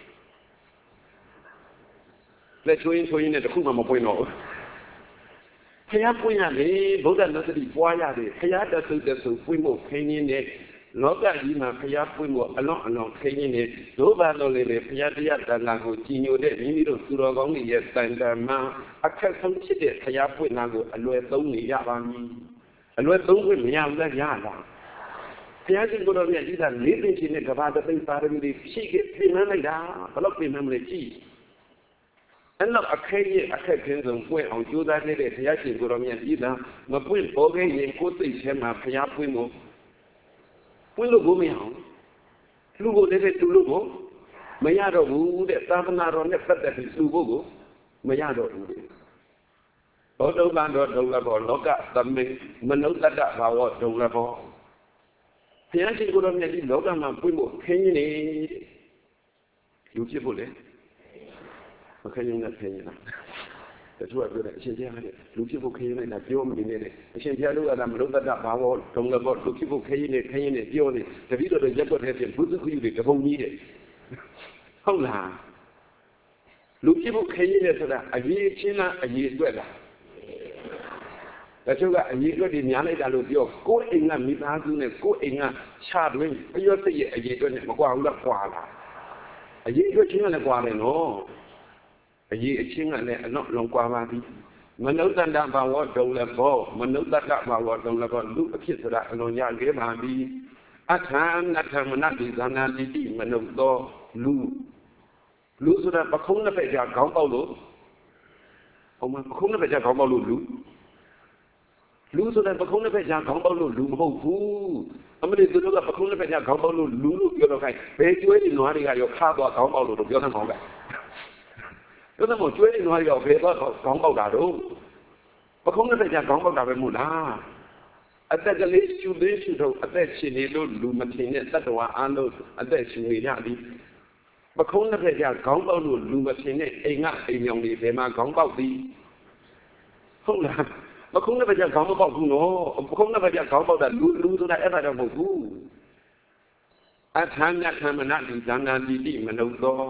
လက်ချိုးရင်နဲ့တခုမှမပွင့်တော့ဖျားပွင့်ရတယ်ဗုဒ္ဓနသတိပွားရတယ်ဖျားတဆုပွင့်ဖို့ခင်းရင်းနဲ့လောကကြီးမှာဖျားပွင့်ဖို့အလွန်ခင်းရင်းနဲ့ဒုဘာလို့လေဖျားတရားတန်ခါကိုကြည်ညိုတဲ့မိမိတို့သူတော်ကောင်းတွေရဲ့တန်တမ်းမှာအခက်ဆုံးဖြစ်တဲ့ဖျားပွင့်တာကိုအလွယ်သုံးနေရပါမည်အလွယ်သုံးခွင့်မရဘူးလားရလားဘုရားရှင်ကိုယ်တော်မြတ်ကြီးကလေးသိချင်းနဲ့ကဘာတသိပါရမီတွေဖြည့်ခဲ့ပြင်နှံလိုက်တာဘယ်တော့ပြင်နှံမလဲကြည့်အဲ့တော့အခက်ခဲဆုံးပွင့်အောင်ကြိုးစားနေတဲ့ဘုရားရှင်ကိုယ်တော်မြတ်ကြီးကမပွင့်ပေါ်ခဲ့ရင်ကိုယ်သိထဲမှာဘုရားပွင့်လို့ကိုမရအောင်လူကိုလည်းတူလို့ကိုမရတော့ဘူးတဲ့သာသနာတော်နဲ့ပတ်သက်ပြီးလူဖို့ကိုမရတော့ဘူးဘောဓုလတော်ဒုလဘောလောကသမိမနုဿတ္တဘာဝဒုလဘောဘုရားရှင်ကိုယ်တော်မြတ်ကြီးလောကမှာပွင့်ဖို့ခင်းနေလူဖြစ်ဖို့လေမခင်းရင်လည်းခင်းနေတာတချို့ကပြောတယ်အရှင်ဘုရားကလူဖြစ်ဖို့ခင်းနေတာပြောမနေနဲ့အရှင်ဘုရားတို့ကမနုဿတ္တဘာဝဒုလဘောလူဖြစ်ဖို့ခင်းနေပြောနေတပည့်တော်ရက်ွက်တဲ့ပြင်ဘုသူခယူတွေတပုံကြီးတဲ့ဟုတ်လားလူဖြစ်ဖို့ခင်းနေဆိုတာအရေးချင်းလားအရေးအတွက်လားတချို့ကအရေးအတွက်တွေများလိုက်တာလို့ပြောကိုယ်အိမ်ကမိသားစုနဲ့ကိုယ်အိမ်ကခြားတွင်ပြောသိရဲ့အရေးအတွက်နဲ့မကွာဘူးလားကွာလားအရေးအတွက်ချင်းကလည်းကွာတယ်နော်အရေးအချင်းကလည်းအလုံးကွာပါပြီမနုဿတ္တဘာဝဒုလဘောမနုဿတ္တဘာဝဒုလဘောလူအဖြစ်ဆိုတာအလုံးရခဲ့ပါပြီအထာနထမနတိသနာတိမနုသောလူဆိုတာပခုံးတစ်ဖက်ကြာခေါင်းပေါက်လို့ဟိုမှာပခုံးတစ်ဖက်ကြာခေါင်းပေါက်လို့လူဆိုတာပခုံးတစ်ဖက်ကြာခေါင်းပေါက်လို့လူမဟုတ်ဘူးအမလေးသူတို့ကပခုံးတစ်ဖက်ကြာခေါင်းပေါက်လို့လူလို့ပြောတော့ခိုင်းဘယ်ကျွဲတွေနွားတွေကရောခါသွားခေါင်းပေါက်လို့ပြောနေမှာပဲပြောနေမှာကျွဲတွေနွားတွေကဘယ်သွားခေါင်းပေါက်တာတော့ပခုံးတစ်ဖက်ကြာခေါင်းပေါက်တာပဲမို့လားအသက်ကလေးရှူတော့အသက်ရှင်နေလို့လူမထင်တဲ့တတ္တဝါအားလုံးအသက်ရှင်နေကြသည်ပခုံးတစ်ဖက်ကြာခေါင်းပေါက်လို့လူမထင်တဲ့အိမ်မြောင်တွေဘယ်မှာခေါင်းပေါက်သည်ဟုတ်လားပခုံးတစ်ဖက်ကြာခေါင်းမပေါက်ဘူးနော်ပခုံးတစ်ဖက်ကြာခေါင်းပေါက်တာလူဆိုတာအဲ့ဒါတော့မဟုတ်ဘူးအထာမြတ်ခံမနာတိသံဃာတိမနုသော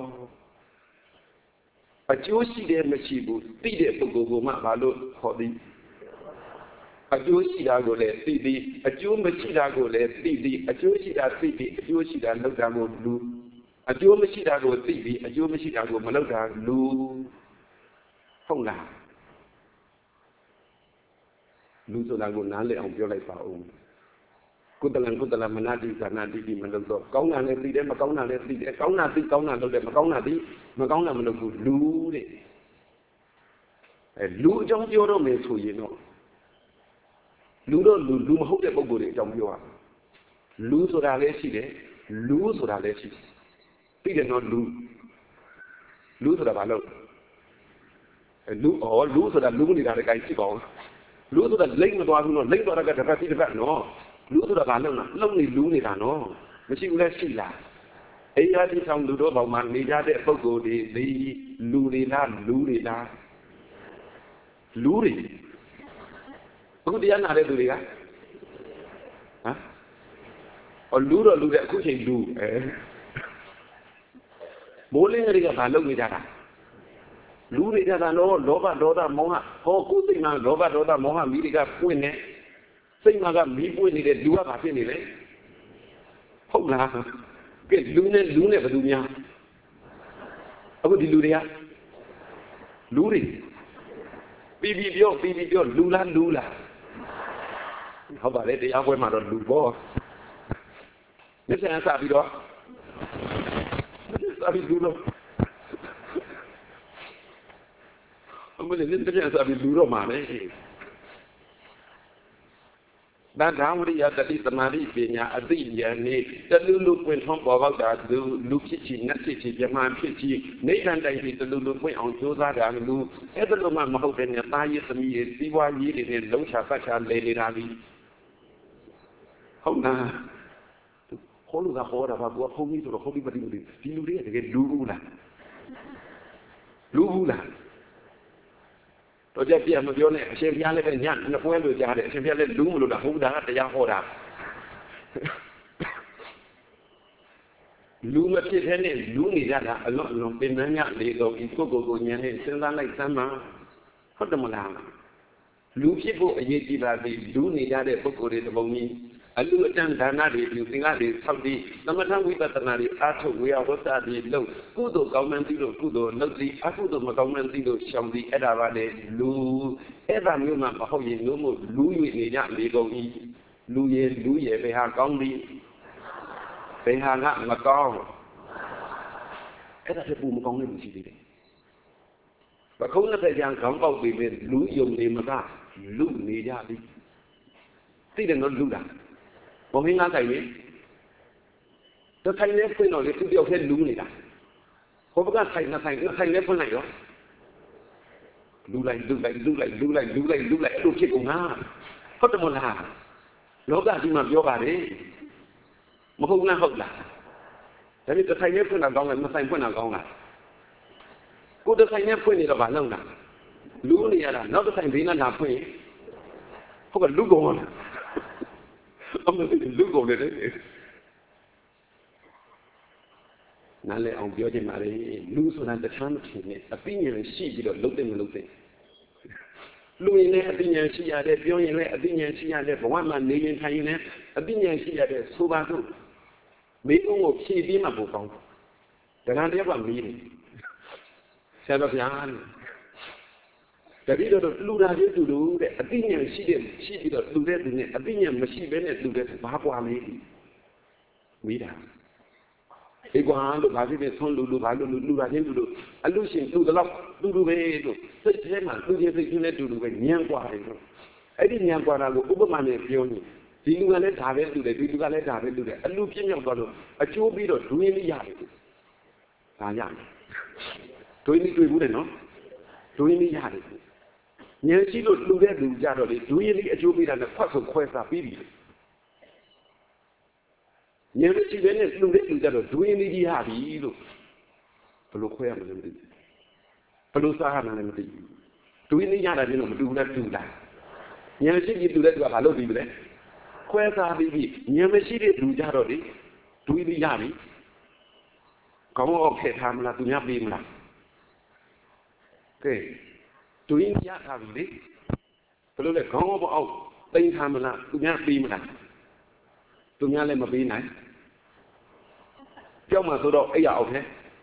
အကျိုးရှိတယ်မရှိဘူးသိတဲ့ပုဂ္ဂိုလ်ကမှဘာလို့ခေါ်သည်အကျိုးရှိတာကိုလည်းသိသည်အကျိုးမရှိတာကိုလည်းသိသည်အကျိုးရှိတာသိသည်အကျိုးရှိတာလုပ်တာကိုလူအကျိုးမရှိတာကိုသိသည်အကျိုးမရှိတာကိုမလုပ်တာလူဟုတ်လားလူဆိုတာကိုနားလည်အောင်ပြောလိုက်ပါဦးကုသလမနာတိဇာနာတိမလုပ်တော့ကောင်းတာလည်းသိတယ်မကောင်းတာလည်းသိတယ်ကောင်းတာသိကောင်းတာလုပ်တယ်မကောင်းတာသိမကောင်းတာမလုပ်ဘူးလူတဲ့လူအကြောင်းပြောတော့မယ်ဆိုရင်တော့လူမဟုတ်တဲ့ပုံကိုယ်တွေအကြောင်းပြောရလူဆိုတာလည်းရှိတယ်လူဆိုတာလည်းရှိတယ်သိတယ်နော်လူဆိုတာဘာလို့လူဆိုတာလူနေတာလည်းကြိုက်ကြည့်ပါဦးလူဆိုတာလိမ့်မသွားဘူးနော်လိမ့်သွားတာကတစ်ပတ်တစ်ပတ်နော်လူဆိုတာဘာလုပ်လားလုံနေလူနေတာနော်မရှိဘူးလဲရှိလားအိယာတိဆောင်လူတို့ဘောင်မှာနေကြတဲ့ပုဂ္ဂိုလ်တွေဒီလူတွေလားလူတွေအခုတရားနာတဲ့သူတွေကလူတော့လူတဲ့အခုချိန်လူမိုးလင်းတွေကဘာလုပ်နေကြတာလူတွေကြတာတော့လောဘဒေါသမောဟဟောကိုယ်စိတ်မှာလောဘဒေါသမောဟမိတွေကပွင့်နေစိတ်မှာကမီးပွင့်နေတဲ့လူကဘာဖြစ်နေလဲဟုတ်လားကဲလူနဲ့ဘယ်သူများအခုဒီလူတွေကလူတွေပြီးပြောလူလားဟုတ်ပါလေတရားပွဲမှာတော့လူပေါ့မျက်စံစပြီးတော့လူတော့အမလေးလက်ပြန်စပြီးလူတော့မှာလေဒါဝရိယတတိသမာဓိပညာအသိဉာဏ်နဲ့တလူပွင့်ထွန်းပေါ်ပေါက်တာလူဖြစ်ချင်နတ်ဖြစ်ချင်ပြမဖြစ်ချင်နိဗ္ဗာန်တိုင်ပြီးတလူပွင့်အောင်ကြိုးစားတာလူအဲ့ဒါလိုမှမဟုတ်တဲ့သားရည်သမီးရည်စီးပွားရေးတွေနဲ့လုံးချပတ်ချလဲနေတာလीဟုတ်လားခေါ်လို့ကခေါ်တာပါကိုကဖုန်းကြီးဆိုတော့ဖုန်းကြီးမသိဘူးဒီလူတွေကတကယ်လူဘူးလားတော့ကြပြမပြောနဲ့အရှင်ဘုရားလည်းပဲညနှစ်ပွဲလို့ကြားတယ်အရှင်ဘုရားလည်းလူမလို့တာဟုတ်တာတရားဟောတာလူမဖြစ်တဲ့နဲ့လူနေကြတာအလွန်အလွန်ပင်ပန်းရလေတော့ဒီကိုကိုဉာဏ်နဲ့စဉ်းစားလိုက်စမ်းပါဟုတ်တယ်မလားလူဖြစ်ဖို့အရေးကြီးပါသည်လူနေကြတဲ့ပုဂ္ဂိုလ်တွေတပုံကြီးအလူအတန်ဒါနတွေပြုသင်္ကတွေဆောက်ပြီးသမထဝိပဿနာတွေအားထုတ်ဝေယဝတ္တတွေလုပ်ကုသိုလ်ကောင်းမှန်းသိလို့ကုသိုလ်လုပ်သည်အကုသိုလ်မကောင်းမှန်းသိလို့ရှောင်သည်အဲ့ဒါပါလေလူအဲ့ဒါမျိုးမှမဟုတ်ရင်လို့မို့လူ၍နေကြလေကုန်၏လူရဲ့ဘယ်ဟာကောင်းသည်ဘယ်ဟာကမကောင်းအဲ့ဒါလည်းပူမကောင်းတဲ့လူရှိသေးတယ်ပခုံးတစ်ဖက်ကျန်ခေါင်းပေါက်ပြီးပဲလူယုံနေမကလူနေကြပြီသိတယ်နော်လူတာဘုံဟင်းငါးဆိုင်လေတထိုင်လေးဖွင့်တော့လေသူတယောက်တည်းလူနေတာဟိုဘက်ကဆိုင်နှစ်ဆိုင်လေးဖွင့်လိုက်ရောလူလိုက်အဲ့လိုဖြစ်ကုန်ငါဟုတ်တယ်မလားလောကကြီးမှာပြောပါတယ်မဟုတ်လားဟုတ်လားဒါပေမဲ့တထိုင်လေးဖွင့်တာကောင်းတယ်နှစ်ဆိုင်ဖွင့်တာကောင်းလားကိုတဆိုင်နဲ့ဖွင့်နေတော့ဘာလုပ်တာလူနေရတာနောက်တစ်ဆိုင်ဘေးနားလာဖွင့်ဟုတ်ကလူကုန်လားအမလေးလူကုန်တယ်နားလေအောင်ပြောချင်ပါလေလူဆိုတာတခြားမဖြစ်နဲ့အသိဉာဏ်ရှိပြီးတော့လုပ်တယ်မလုပ်တယ်လူရင်လည်းအသိဉာဏ်ရှိရတယ်ပြောရင်လည်းအသိဉာဏ်ရှိရတယ်ဘဝမှာနေရင်ထိုင်ရင်လည်းအသိဉာဏ်ရှိရတယ်ဆိုပါစို့မိဘကိုဖြည့်ပြီးမှပို့ကောင်းတယ်ဒါကတည်းကမေးတယ်ဆရာတော်ဗျာတတိတော့လူလာချင်းတူတဲ့အသိဉာဏ်ရှိပြီးတော့လူတဲ့သူနဲ့အသိဉာဏ်မရှိဘဲနဲ့လူတဲ့ဘာကွာလဲမိတာဒီကွာလို့ဘာဖြစ်ဖြစ်ဆုံးလူဘာလို့လူလာချင်းတူအလူရှင်တူတော့တူပဲလို့စိတ်ထဲမှာသူချင်းစိတ်ချင်းနဲ့တူပဲဉာဏ်ကွာတယ်လို့အဲ့ဒီဉာဏ်ကွာတာကိုဥပမာနဲ့ပြောရင်ဒီလူကလည်းဒါပဲတူတယ်ဒီလူကလည်းဒါပဲတူတယ်အလူပြင်းမြောက်သွားလို့အကျိုးပြီးတော့ဒွင်းလေးရတယ်ဒါရတယ်ဒွင်းလေးတွေ့ဘူးလေနော်ဒွင်းလေးရတယ်ဉာဏ်ရှိလို့လူတဲ့လူကြတော့လေဒွင်းလေးအကျိုးပေးတာနဲ့ခွတ်ဆိုခွဲစားပြီးပြီဉာဏ်ရှိတဲ့နဲ့လူတဲ့လူကြတော့ဒွင်းလေးကြီးရပြီလို့ဘယ်လိုခွဲရမလဲမသိဘူးဘယ်လိုစားရမလဲမသိဘူးဒွင်းလေးရတာလည်းမတူဘူးလားတူလားဉာဏ်ရှိပြီးတူတဲ့သူကဘာလုပ်ပြီးလဲခွဲစားပြီးပြီဉာဏ်မရှိတဲ့လူကြတော့လေဒွင်းလေးရပြီကောင်းအောင်ဖက်ထားမလားသူများပေးမလားကဲဒွင်းရထားပြီလေဘယ်လိုလဲခေါင်းအောက်သိမ်းထားမလားသူများပေးမလားသူများလည်းမပေးနိုင်ကြောက်မှဆိုတော့အဲ့ရအောင်ထဲ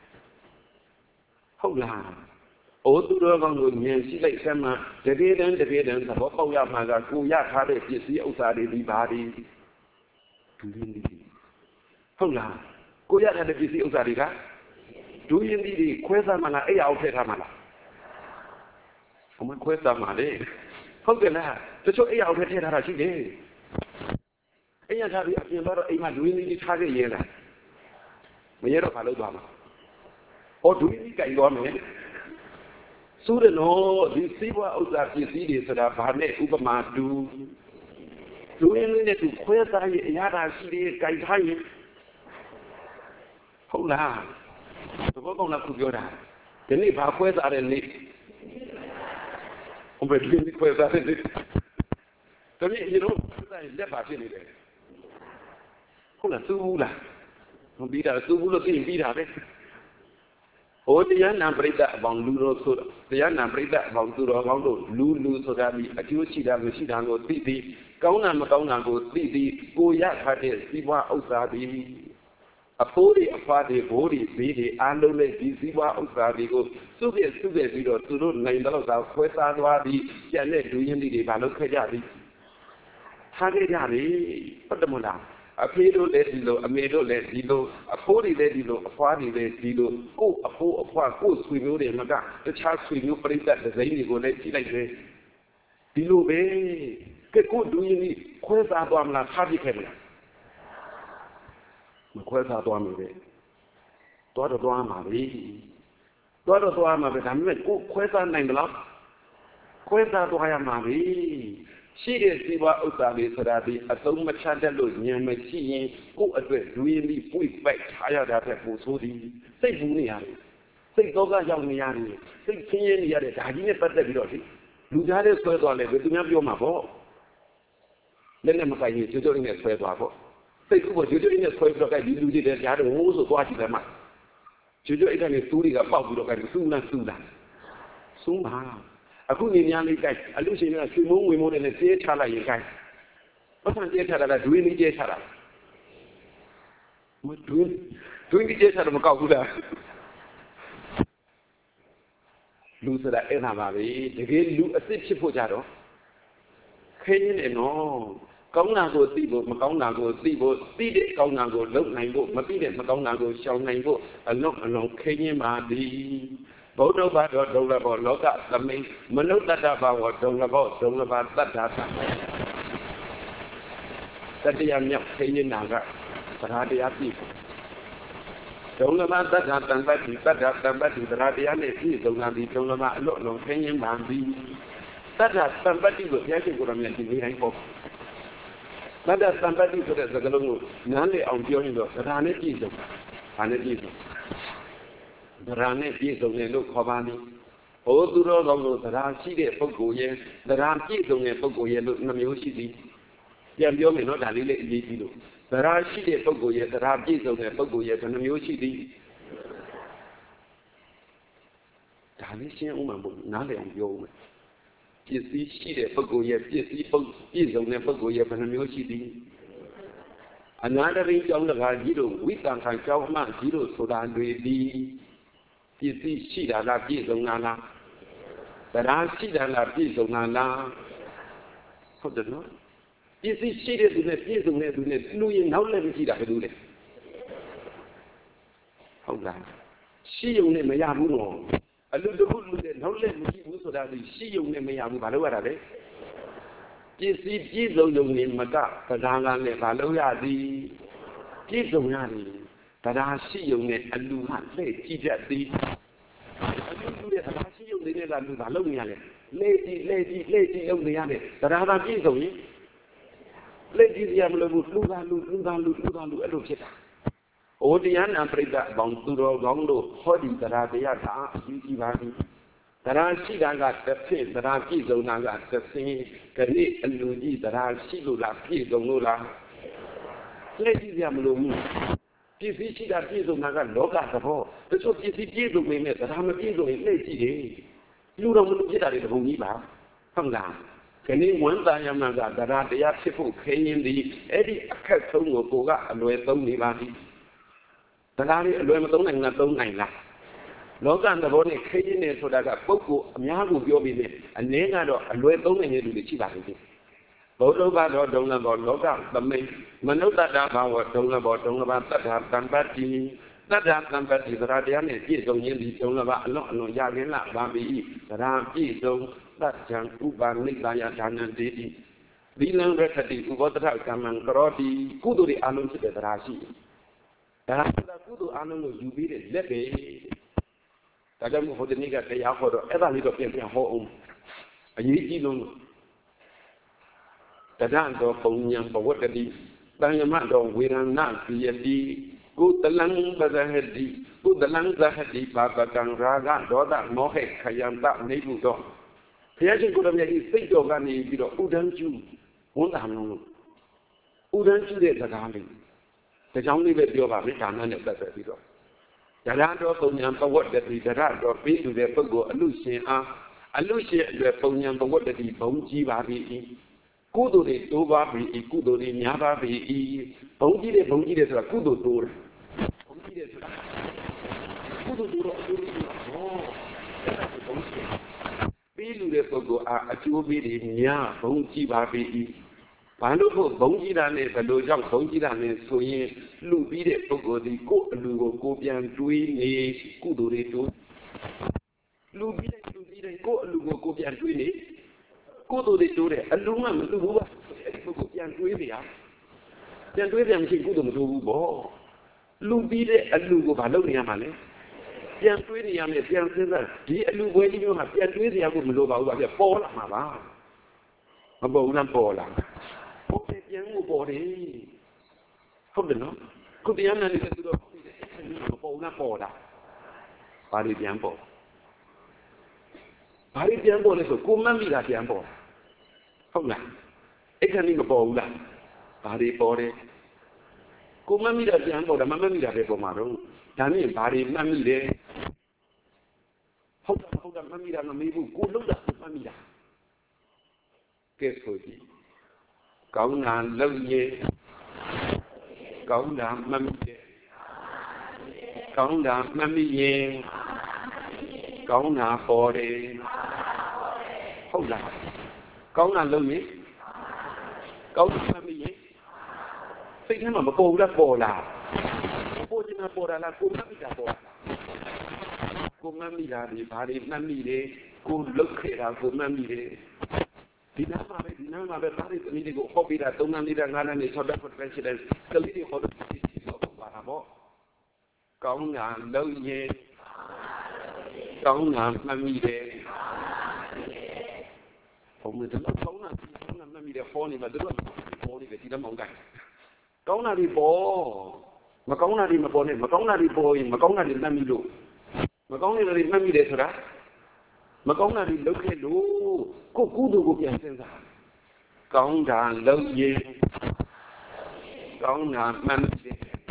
ဟုတ်လားအိုးသူတော်ကောင်းကိုဉာဏ်ရှိလိုက်ဆက်မှတပြေတန်းသဘောပေါက်ရမှာကကိုရထားတဲ့ပစ္စည်းဥစ္စာတွေဒီဘာတွေဒူးရင်းဒီဟုတ်လားကိုရထားတဲ့ပစ္စည်းဥစ္စာတွေကဒူးရင်းဒီခွဲစားမှလားအဲ့ရအောင်ထည့်ထားမှလားအမခွဲစားမှလေဟုတ်တယ်လားတချို့အဲ့ရအောင်ထည့်ထားတာရှိတယ်အဲ့ရထားပြီးအပြင်တော့အိမ်မှာဒူးရင်းဒီထားခဲ့ရင်လားမရတော့ဘာလုပ်သွားမှာဟောဒူးရင်းဒီကြိုင်သွားမယ်ဆိုးတယ်နော်ဒီစီးပွားဥစ္စာပစ္စည်းတွေဆိုတာဘာနဲ့ဥပမာတူလူရင်းနဲ့သူခွဲစားရအရာသာရှိတယ်ကြိုင်ထားရင်ဟုတ်လားသဘောကောင်းလားခုပြောတာဒီနေ့ဘာခွဲစားတဲ့နေ့ဘယ်လိုခွဲစားတဲ့နေ့တမီးအရင်တော့လက်ပါဖြစ်နေတယ်ဟုတ်လားသူ့ဘူးလားမပြီးတာသူ့ဘူးလို့သိပြီးတာပဲဟိုတရားနာပရိသတ်အပေါင်းလူတော်ဆိုတရားနာပရိသတ်အပေါင်းသူတော်ကောင်းတို့လူဆိုတာဒီအကျိုးရှိတာမရှိတာကိုသိပြီးကောင်းတာမကောင်းတာကိုသိပြီးကိုရထားတဲ့စီးပွားဥစ္စာတွေအဖိုးတွေအဖွားတွေဘိုးတွေဘေးတွေအားလုံးနဲ့ဒီစီးပွားဥစ္စာတွေကိုစုပြပြီးတော့သူတို့နိုင်တော့သာခွဲစားသွားပြီးကျန်တဲ့ဒူးရင်းတွေဘာလို့ခဲ့ကြပြီထားခဲ့ကြပြီဟုတ်တယ်မလားအဖေတို့လည်းဒီလိုအမေတို့လည်းဒီလိုအဖိုးတွေလည်းဒီလိုအဖွားတွေလည်းဒီလိုကို့အဖိုးအဖွားကို့ဆွေမျိုးတွေမကတခြားဆွေမျိုးပရိသတ်ဒဇိုင်းတွေကိုလည်းကြည့်လိုက်တယ်ဒီလိုပဲကဲကို့ဒူးရင်းကြီးခွဲစားသွားမလားထားပြခဲ့မလားမခွဲစားသွားမယ်ပဲသွားမှာပဲသွားမှာပဲဒါပေမဲ့ကို့ခွဲစားနိုင်မလားခွဲစားသွားရမှာပဲရှိတဲ့စီဝါဥစ္စာတွေဆိုတာဒီအသုံးမချတတ်လို့ဉာဏ်မရှိရင်ကိုယ့်အတွက်ဒွေးပြီးပွေ့ပိုက်ထားရတာတဲ့ပိုဆိုးသည်စိတ်ဘူးနေရတယ်စိတ်တော့ကရောက်နေရတယ်စိတ်ချင်းရနေရတယ်ဒါကြီးနဲ့ပတ်သက်ပြီးတော့ဒီလူသားတွေဆွဲသွားလဲဘယ်သူများပြောမှာပေါ့လက်နဲ့မကိုင်ရင်ကြွကြွနဲ့ဆွဲသွားပေါ့စိတ်ကူပေါ်ကြွကြွနဲ့ဆွဲပြီးတော့ကဒီလူတွေတဲ့ကြားတော့ဟိုးဆိုသွားကြည့်တယ်မှာကြွကြွအဲ့ကနေသူးတွေကပေါက်ပြီးတော့ကစူးလားစူးပါအခုနေများလေးကြိုက်အလူရှင်ကရွှေမုံငွေမုံနဲ့ကျဲချလိုက်ရင်ကြိုက်ဘာမှကျဲချတာလားဒွေးလေးကျဲချတာမဒွေးလေးကျဲချတော့မကောက်ဘူးလားလူဆိုတာအဲ့ဒါပါပဲတကယ်လူအစ်စ်ဖြစ်ဖို့ကြတော့ခင်းနေနော်ကောင်းတာကိုသိဖို့မကောင်းတာကိုသိဖို့သိတဲ့ကောင်းတာကိုလုပ်နိုင်ဖို့မသိတဲ့မကောင်းတာကိုရှောင်နိုင်ဖို့အလုံးခင်းရင်ပါသည်ဘုဒ္ဓဘာသာဒုလဘောလောကသမိန်မနုဿတ္တဘာဝဒုလဘောဒုလဘာတတ္တာတတရားမြောက်ခင်းရင်နာကသရတရားပြည့်ဒုလဘာတတ္တာတံပတ္တိတတ္တာတံပတ္တိသရတရားနဲ့ပြည့်စုံလာပြီးဒုလဘာအလုံးခင်းရင်ပါသည်တတ္တာတံပတ္တိကိုဘုရားရှင်ကိုယ်တော်မြတ်ဒီနေ့တိုင်းပေါ့တတ္တတံပတ္တိဆိုတဲ့စကားလုံးကိုနားလည်အောင်ပြောရင်တော့သရနဲ့ပြည့်စုံဘာနဲ့ပြည့်စုံသရနဲ့ပြည့်စုံတယ်လို့ခေါ်ပါလိမ့်။ဟိုသူတော်ကောင်းတို့သရရှိတဲ့ပုဂ္ဂိုလ်ရဲ့သရပြည့်စုံတဲ့ပုဂ္ဂိုလ်ရဲ့လို့နှမျိုးရှိသည်။ပြန်ပြောမယ်နော်ဒါလေးလေးအရေးကြီးလို့သရရှိတဲ့ပုဂ္ဂိုလ်ရဲ့သရပြည့်စုံတဲ့ပုဂ္ဂိုလ်ရဲ့နှမျိုးရှိသည်။ဒါလေးရှင်းဦးမှာပေါ့နားလည်အောင်ပြောဦးမယ်။ပစ္စည်းရှိတဲ့ပုဂ္ဂိုလ်ရဲ့ပစ္စည်းပြည့်စုံတဲ့ပုဂ္ဂိုလ်ရဲ့နှမျိုးရှိသည်။အနာတရိကြောင့်တကားကြီးတို့ဝိတံခံကြောင့်မှကြီးတို့ဆိုတာတွေသည်ပစ္စည်းရှိတာလားပြည့်စုံတာလားတရားရှိတာလားပြည့်စုံတာလားဟုတ်တယ်နော်ပစ္စည်းရှိတဲ့သူနဲ့ပြည့်စုံတဲ့သူနဲ့လူရင်နောက်လည်းမရှိတာဘယ်လိုလဲဟုတ်လားရှိုံနဲ့မရဘူးနော်အလူတခုလူနဲ့နောက်လည်းမရှိဘူးဆိုတာဒီရှိုံနဲ့မရဘူးဘာလို့ရတာလဲပစ္စည်းပြည့်စုံုံနဲ့မကတရားကလည်းဘာလို့ရသည်ပြည့်စုံရတယ်တရားရှိုံနဲ့အလူဟာလှည့်ကြည့်တတ်သည်အလူလူတဲ့တရားရှိုံနေတဲ့လူကလုံးနေရတယ်လှည့်ကြည့်လုံးနေရတယ်တရားသာပြည့်စုံရင်လှည့်ကြည့်ရမလို့လူသားလူအဲ့လိုဖြစ်တာဩတရားနာပရိသတ်ဘောင်သူတော်ကောင်းတို့ဟောဒီတရားတရားသာအယူကြည့်ပါသည်တရားရှိတာကတစ်ဖြစ်တရားပြည့်စုံတာကတစ်ဆင်းခဏအလူကြီးတရားရှိလို့လားပြည့်စုံလို့လားလှည့်ကြည့်ရမလို့ပစ္စည်းရှိတာပြည့်စုံတာကလောကသဘောတချို့ပစ္စည်းပြည့်စုံနေနဲ့တရားမပြည့်စုံရင်လှည့်ကြည့်တယ်လူတော်မလူဖြစ်တာတွေတပုံကြီးပါဟုတ်လားခဏဝန်သားရမှကတရားတရားဖြစ်ဖို့ခဲရင်ဒီအဲ့ဒီအခက်ဆုံးကိုကိုကအလွယ်သုံးနေပါသည်တရားလေးအလွယ်မသုံးနိုင်လားသုံးနိုင်လားလောကသဘောနဲ့ခဲရင်နေဆိုတာကပုဂ္ဂိုလ်အများကိုပြောပြီးနေအနည်းကတော့အလွယ်သုံးနိုင်တဲ့လူတွေရှိပါလိမ့်မယ်ဘုဒ္ဓဘာသာဒုံလဘောလောကသမိန်မနုဿတ္တဘာဝဒုံလဘောဒုံလဘာတတ္ထာတံပတ္တိတတ္ထာတံပတ္တိသရတရားနဲ့ပြည့်စုံခြင်းဒီဒုံလဘာအလွန်ရခြင်းလားဗာမိသရပြည့်စုံတတ္ထံဥပါနိဗ္ဗာယဒါနံတေတိသီလံရခတိဥပောတ္ထကမ္မံကရောတိကုသိုလ်တွေအလုံးဖြစ်တဲ့သရရှိဒါကကုသိုလ်အလုံးကိုယူပြီးတဲ့လက်ပဲဒါကြောင့်ဟိုဒီနေ့ကတရားဟောတော့အဲ့ဒါလေးတော့ပြန်ဟောအောင်အရေးကြီးဆုံးတဒံတော်ပုံညာဘဝတ္တိတန်ယမတော်ဝေရဏပိယတိကုသလံပဇဟတိကုသလံဇဟတိပါပကံရာဂဒေါသမောဟခယံတနေမှုတော်ဘုရားရှင်ကိုယ်တော်မြတ်ကြီးစိတ်တော်ကနေပြီးတော့ဥဒန်းကျူဝန်တာမလို့ဥဒန်းကျူတဲ့စကားလေးတကြောင်လေးပဲပြောပါမယ်ဒါနနဲ့ပတ်သက်ပြီးတော့ဒရတော်ပုံညာဘဝတ္တိဒရတော်ပြီးသူတဲ့ပုဂ္ဂိုလ်အလူရှင်အားအလူရှင်အရွယ်ပုံညာဘဝတ္တိဘုံကြီးပါပြီကုသိုလ်တွေတိုးပါပြီကုသိုလ်တွေများပါပြီဘုံကြီးတယ်ဆိုတာကုသိုလ်တိုးတယ်ဘုံကြီးတယ်ဆိုတာကုသိုလ်တိုးတော့အကျိုးတွေဟောအဲ့ဒါကိုဘုံကြီးပြီးလူတဲ့ပုဂ္ဂိုလ်အားအကျိုးပေးတွေများဘုံကြီးပါပြီဘာလို့ဖို့ဘုံကြီးတာနဲ့ဘယ်လိုကြောင့်ဘုံကြီးတာနဲ့ဆိုရင်လူပြီးတဲ့ပုဂ္ဂိုလ်ဒီကိုယ်အလူကိုကိုပြန်တွေးနေကုသိုလ်တွေတိုးလူပြီးတဲ့ကိုယ်အလူကိုကိုပြန်တွေးနေကုသိုလ်တွေတိုးတယ်အလုံးမတူဘူးပါအဲ့ဒီပုဂ္ဂိုလ်ပြန်တွေးပြရပြန်တွေးပြန်မရှိကုသိုလ်မတိုးဘူးပေါ့လူပြီးတဲ့အလူကိုဘာလုပ်နေရမှာလဲပြန်တွေးနေရမယ်ပြန်စဉ်းစားဒီအလူပွဲကြီးမျိုးမှာပြန်တွေးစရာကိုမလိုပါဘူးဗျပေါ်လာမှာပါ bộ làm bò là bộ cái tiếng của bò đi không được nó không tiếng này thì tôi bộ làm bò là bà đi tiếng bò bà đi tiếng bò này rồi cô mang đi là tiếng bò không là cái này bò là bà đi bò đấy cô mang đi là tiếng bò là mang đi là cái bò mà đâu cái này bà đi mang đi đấy không là mang đi là mấy vụ cô lúc đó mang đi là cái số gì cậu ngàn lâu nhé cậu đã mang đi cậu đã mang đi nhé cậu đã bò đấy không là cậu ngàn lâu nhé cậu đã mang đi nhé thế mà bò đã bò là bò chỉ là bò là cô mang đi là bò cô mang đi là đi bà đi mang đi đấy cô lúc khi là cô mang đi đấy đi nào mà về bà đi cái này cô không đi là tôi mang đi là ngàn này cho đẹp một cái chuyện cái lý do đó thì nó không phải là bò cậu ngàn lâu nhé cậu ngàn mang đi đấy không người ta nói cậu ngàn mang đi đấy phone này mà tức là phone này thì nó mỏng cảnh cậu nào đi bò mà cậu nào đi mà bò này mà cậu nào đi bò mà cậu nào đi mang đi đủ mà cậu nào đi mang đi đấy thôi đó mà cậu nào đi lúc khi đủ cô cú đủ cũng nhận ra cậu nào lâu nhé cậu nào mang đi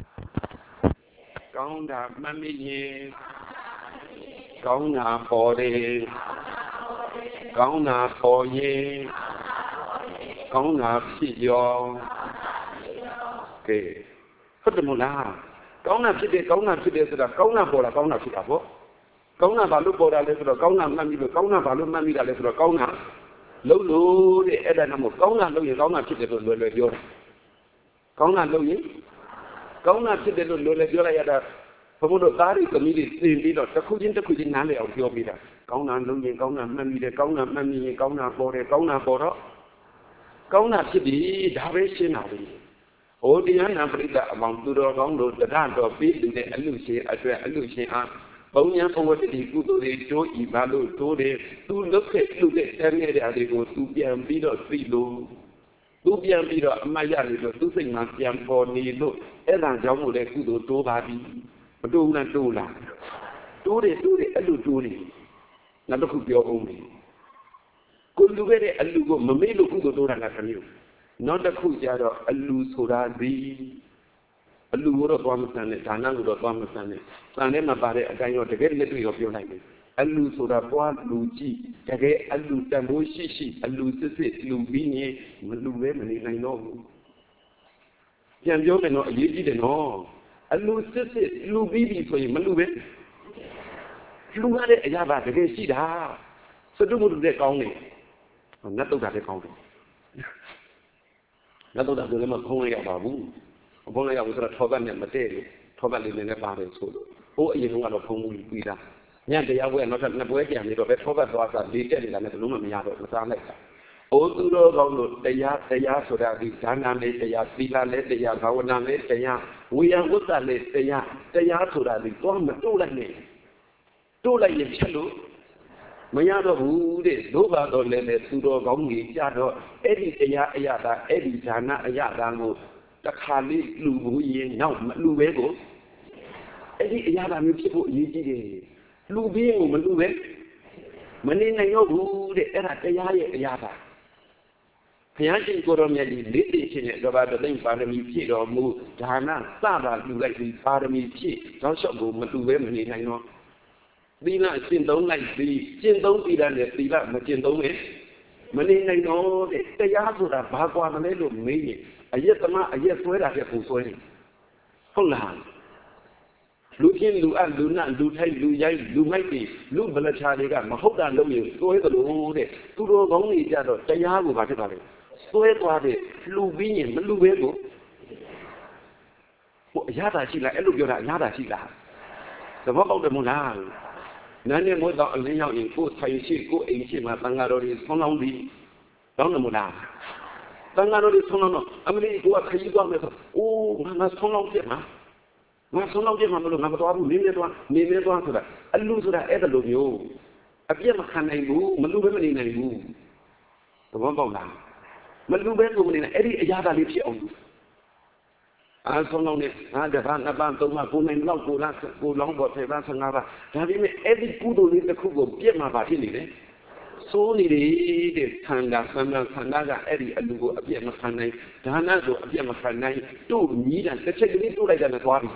cậu nào mang đi nhé cậu nào bò đi cậu nào bò nhé cậu nào phi vô kì phát được một là cậu nào phi đi rồi cậu nào bò là cậu nào phi là bò cậu nào vào lúc bò ra lên rồi cậu nào mang đi rồi cậu nào vào lúc mang đi ra lên rồi cậu nào lâu lâu để ở đây là một cậu nào lâu gì cậu nào phi đi rồi vô cậu nào lâu gì cậu nào phi đi rồi vô là ya Pemuda tari kami di sini dah takujin nale au kio bida. Kau na lungi kau na mami de kau na mami kau na bore kau na boro. Kau na sidi dhawe se na bi. O dia na berita abang tu do kau do dah do pi de alu se a. Bau nya pawat di ku do de do I balu do de tu luk ke tu de tan ne de de ko tu pian pi do si lo. Tu pian pi do amaya le do tu sing ma pian pho ni lo. Ai da jaw mo le ku do to ba bi. Betul nak tu lah. Tu deh, alu tu ni. Nanti aku biar orang ni. Kau lupa deh alu ko, memelu ku tu orang nak kami. Nanti aku jadi alu suradi. Alu orang tua macam ni, tanah orang tua macam ni. Tanah mana ada agaknya dekat ni tu yang biar lagi. Alu surapua, luci, dekat alu tamu sisi, alu sisi, alu bini, melu mana ni no. Yang jauh no, ye no. Alu sisi, alu bibi so ye melu be. Lu ada ayah bah dekat si dah. Sedang muda dekat kau ni. Nak tahu dah dekat kau ni. Nak tahu dah tu lama kau ni apa bu. Kau ni apa tu thoban yang mati. Thoban ni ni apa dia so. Oh ye nunggu ada kau mui pi dah. Nya dia buat nak buat dia ni tu thoban tu asal dia ni lah nak lu mami ada macam ni. Oh tu lo kau dia sudah di sana ni dia sila ni dia kawan ni dia wiang uta ni dia sudah di tuan betul lah ni. Tu lah yang celu. Maya do bude, do ba do le tu do kau ni jadi edi dia dah edi sana dah mu tak kali lu buye nyau lu bego. Edi dah mesti bu ye je. Lu bego lu be. Mani na yo bude era dia dah. ဘုရားရှင်ကိုရောမြတ်ကြီးလေးသိခြင်းနဲ့ကဘာတသိမ့်ပါရမီဖြည့်တော်မူဒါနစတာလူလိုက်ပြီးပါရမီဖြည့်တောက်လျှောက်ကိုမတူပဲမနေနိုင်တော့သီလရှင်းသုံးလိုက်ပြီးရှင်းသုံးသီလနဲ့သီလမရှင်းသုံးနဲ့မနေနိုင်တော့တဲ့တရားဆိုတာဘာကွာမလဲလို့မေးရင်အယက်သမားအယက်ဆွဲတာတဲ့ပုံဆွဲနေဟုတ်လားလူချင်းလူအပ်လူနတ်လူထိုက်လူရိုက်လူမိုက်တွေလူဗလချာတွေကမဟုတ်တာလုပ်ရင်ဆွဲသလိုတဲ့သူတော်ကောင်းတွေကြတော့တရားကိုဘာဖြစ်ပါလဲဆွဲသွားတဲ့လူပြီးရင်မလူပဲကိုဟိုအရသာရှိလားအဲ့လိုပြောတာအရသာရှိလားသဘောပေါက်တယ်မို့လားနာနေမို့တော့အလင်းရောက်ရင်ကိုယ်ဆိုင်ရှိကိုယ်အိမ်ရှိမှာတန်ဃာတော်တွေဆောင်းလောင်းပြီးတောင်းတယ်မို့လားတန်ဃာတော်တွေဆောင်းလောင်းတော့အမလေးကိုကခရီးသွားမယ်ဆိုအိုးငါဆောင်းလောင်းပြစ်မှာငါဆောင်းလောင်းပြစ်မှာမလို့ငါမသွားဘူးနေနေသွားဆိုတာအလူဆိုတာအဲ့ဒါလိုမျိုးအပြစ်မခံနိုင်ဘူးမလူပဲမနေနိုင်ဘူးသဘောပေါက်လား Maluben woman, Eddie Yada lives on. As long as I have an abandoned woman, long go long, but that's another. Having every good in the Kugo, get my body. So needed Tanga, Sanaga, Eddie, and Lugo, a Piamakanai, Danago, a Piamakanai, two need and the check it like an aquarium.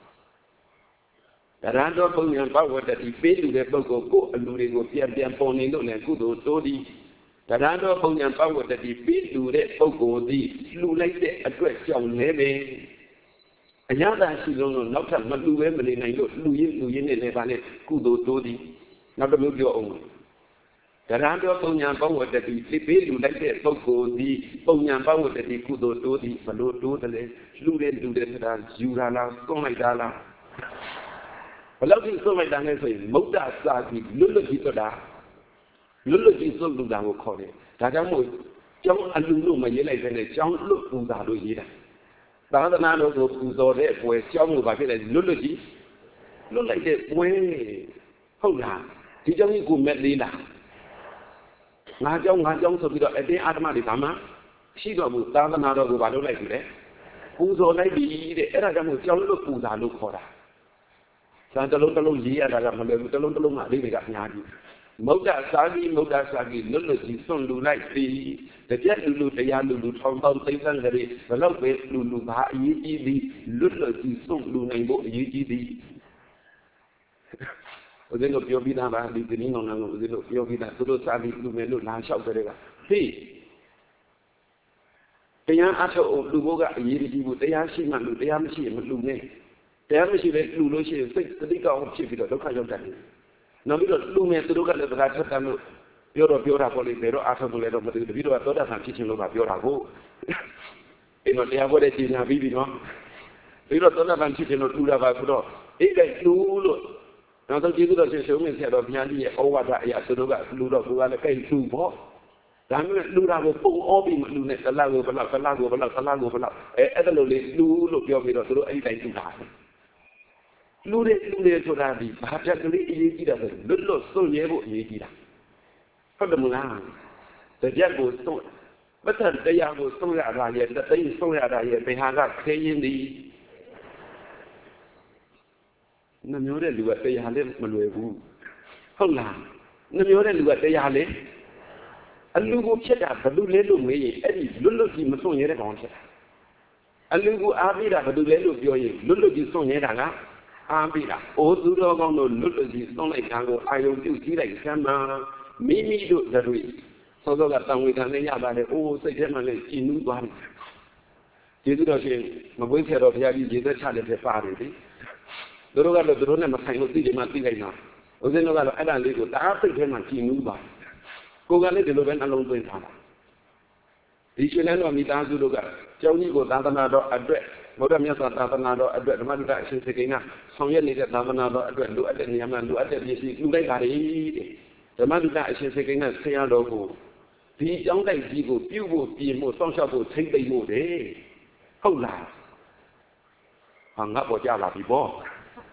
The Rando Ponian power that he paid the Bogo, go and Lugo, Piam Ponino, and Kudo, Dodi. The Rando Ponian power that he paid to the Bogo, the Lu like the address young Neve. Another she don't know, not as much Lu Emily, and I look Luyin, and Nevane, Kudo, Dodi, not to move your own. The Rando Ponian power that he paid you like the Bogo, the Ponian power that he Kudo, Dodi, Palo, Dodale, Luren, do the Jurala, Somaidala. Loving so my dang say, Moda Saki, Luluki Soda, Luluki Soluda will call it. Tagamo, John Alulu, my yellow and a John look who's out of here. The other man also who's all there for John will bucket as Luluki. Look like that way. Hold on. Did you go met Lila? Najong, so we got a day automatic, Mama. She got with the other man of the Vado like that. Who's all like the Eragamu, John look who's out of Kora. Santa Lotalo Yia, Talon, Living Moda Sagi, Luluki, Son Lunai, the Jet Lulu, the Yalu, Tom, things and the love with Lulu, Yi, Luluki, Son Lunai, Yi. Then of your Vida, the Nino, your Vida, to those Sagi, Lumelu, Lan Shauterega. See, the young Ato of Luboga, Yi, they are she, they are she, Lune. The Amishi Lulushi, the Liga of Chief, the local of that. Now we don't loom at the local of the Ratatan, Pura Polipero, Atamuleto, but the video of Doda and teaching over Pura. You know, they have what it is now, baby, no? You don't have and teaching of Lula Vapudo. If they do, now the people of the showman said of Yanni, over that Yasoga, Lula, who are the pay two more. Lula will pull all the lunet, the lago, the lago, the lago, Etheloli, Lulu, your video, to do anything to die. Lude to Rabi, perhaps Yaki doesn't. Lulu, so Yevo Yaki. From the Mulan, the Jago stone. But the Yago stone at Raya, the thing stone at Raya, behind that saying the Namure, you at the Yale Maluevu. Hola, Namure, you at the Yale. And Lugo check out the Lulu me, Eddie, Luluki Mason Yeregon. And Lugo Avida, the Lulu, Luluki Son Yeranga. Abida, all the dog on the Luluki, Son like Tango, I don't see like Sama, Mimi do the week. So that time we can have all say German in New One. You do not say, my boy said of Yagi, the child of the party. The Roga of the Rona Masango City Matina. Was then over Adam Lego, after German in New One. Go get the Logan alone with Hana. The children of Mitan Zuga, Johnny go Tatanado address. Modamia Tatanado address, the Madu Action Sekina, Sonia needed Tatanado address, do at the Yaman, do at the Lugai. The Madu Action Sekina, Sayado. The young lady go, you will be more social, take the mood, eh? Hola. Hung up what Yala before.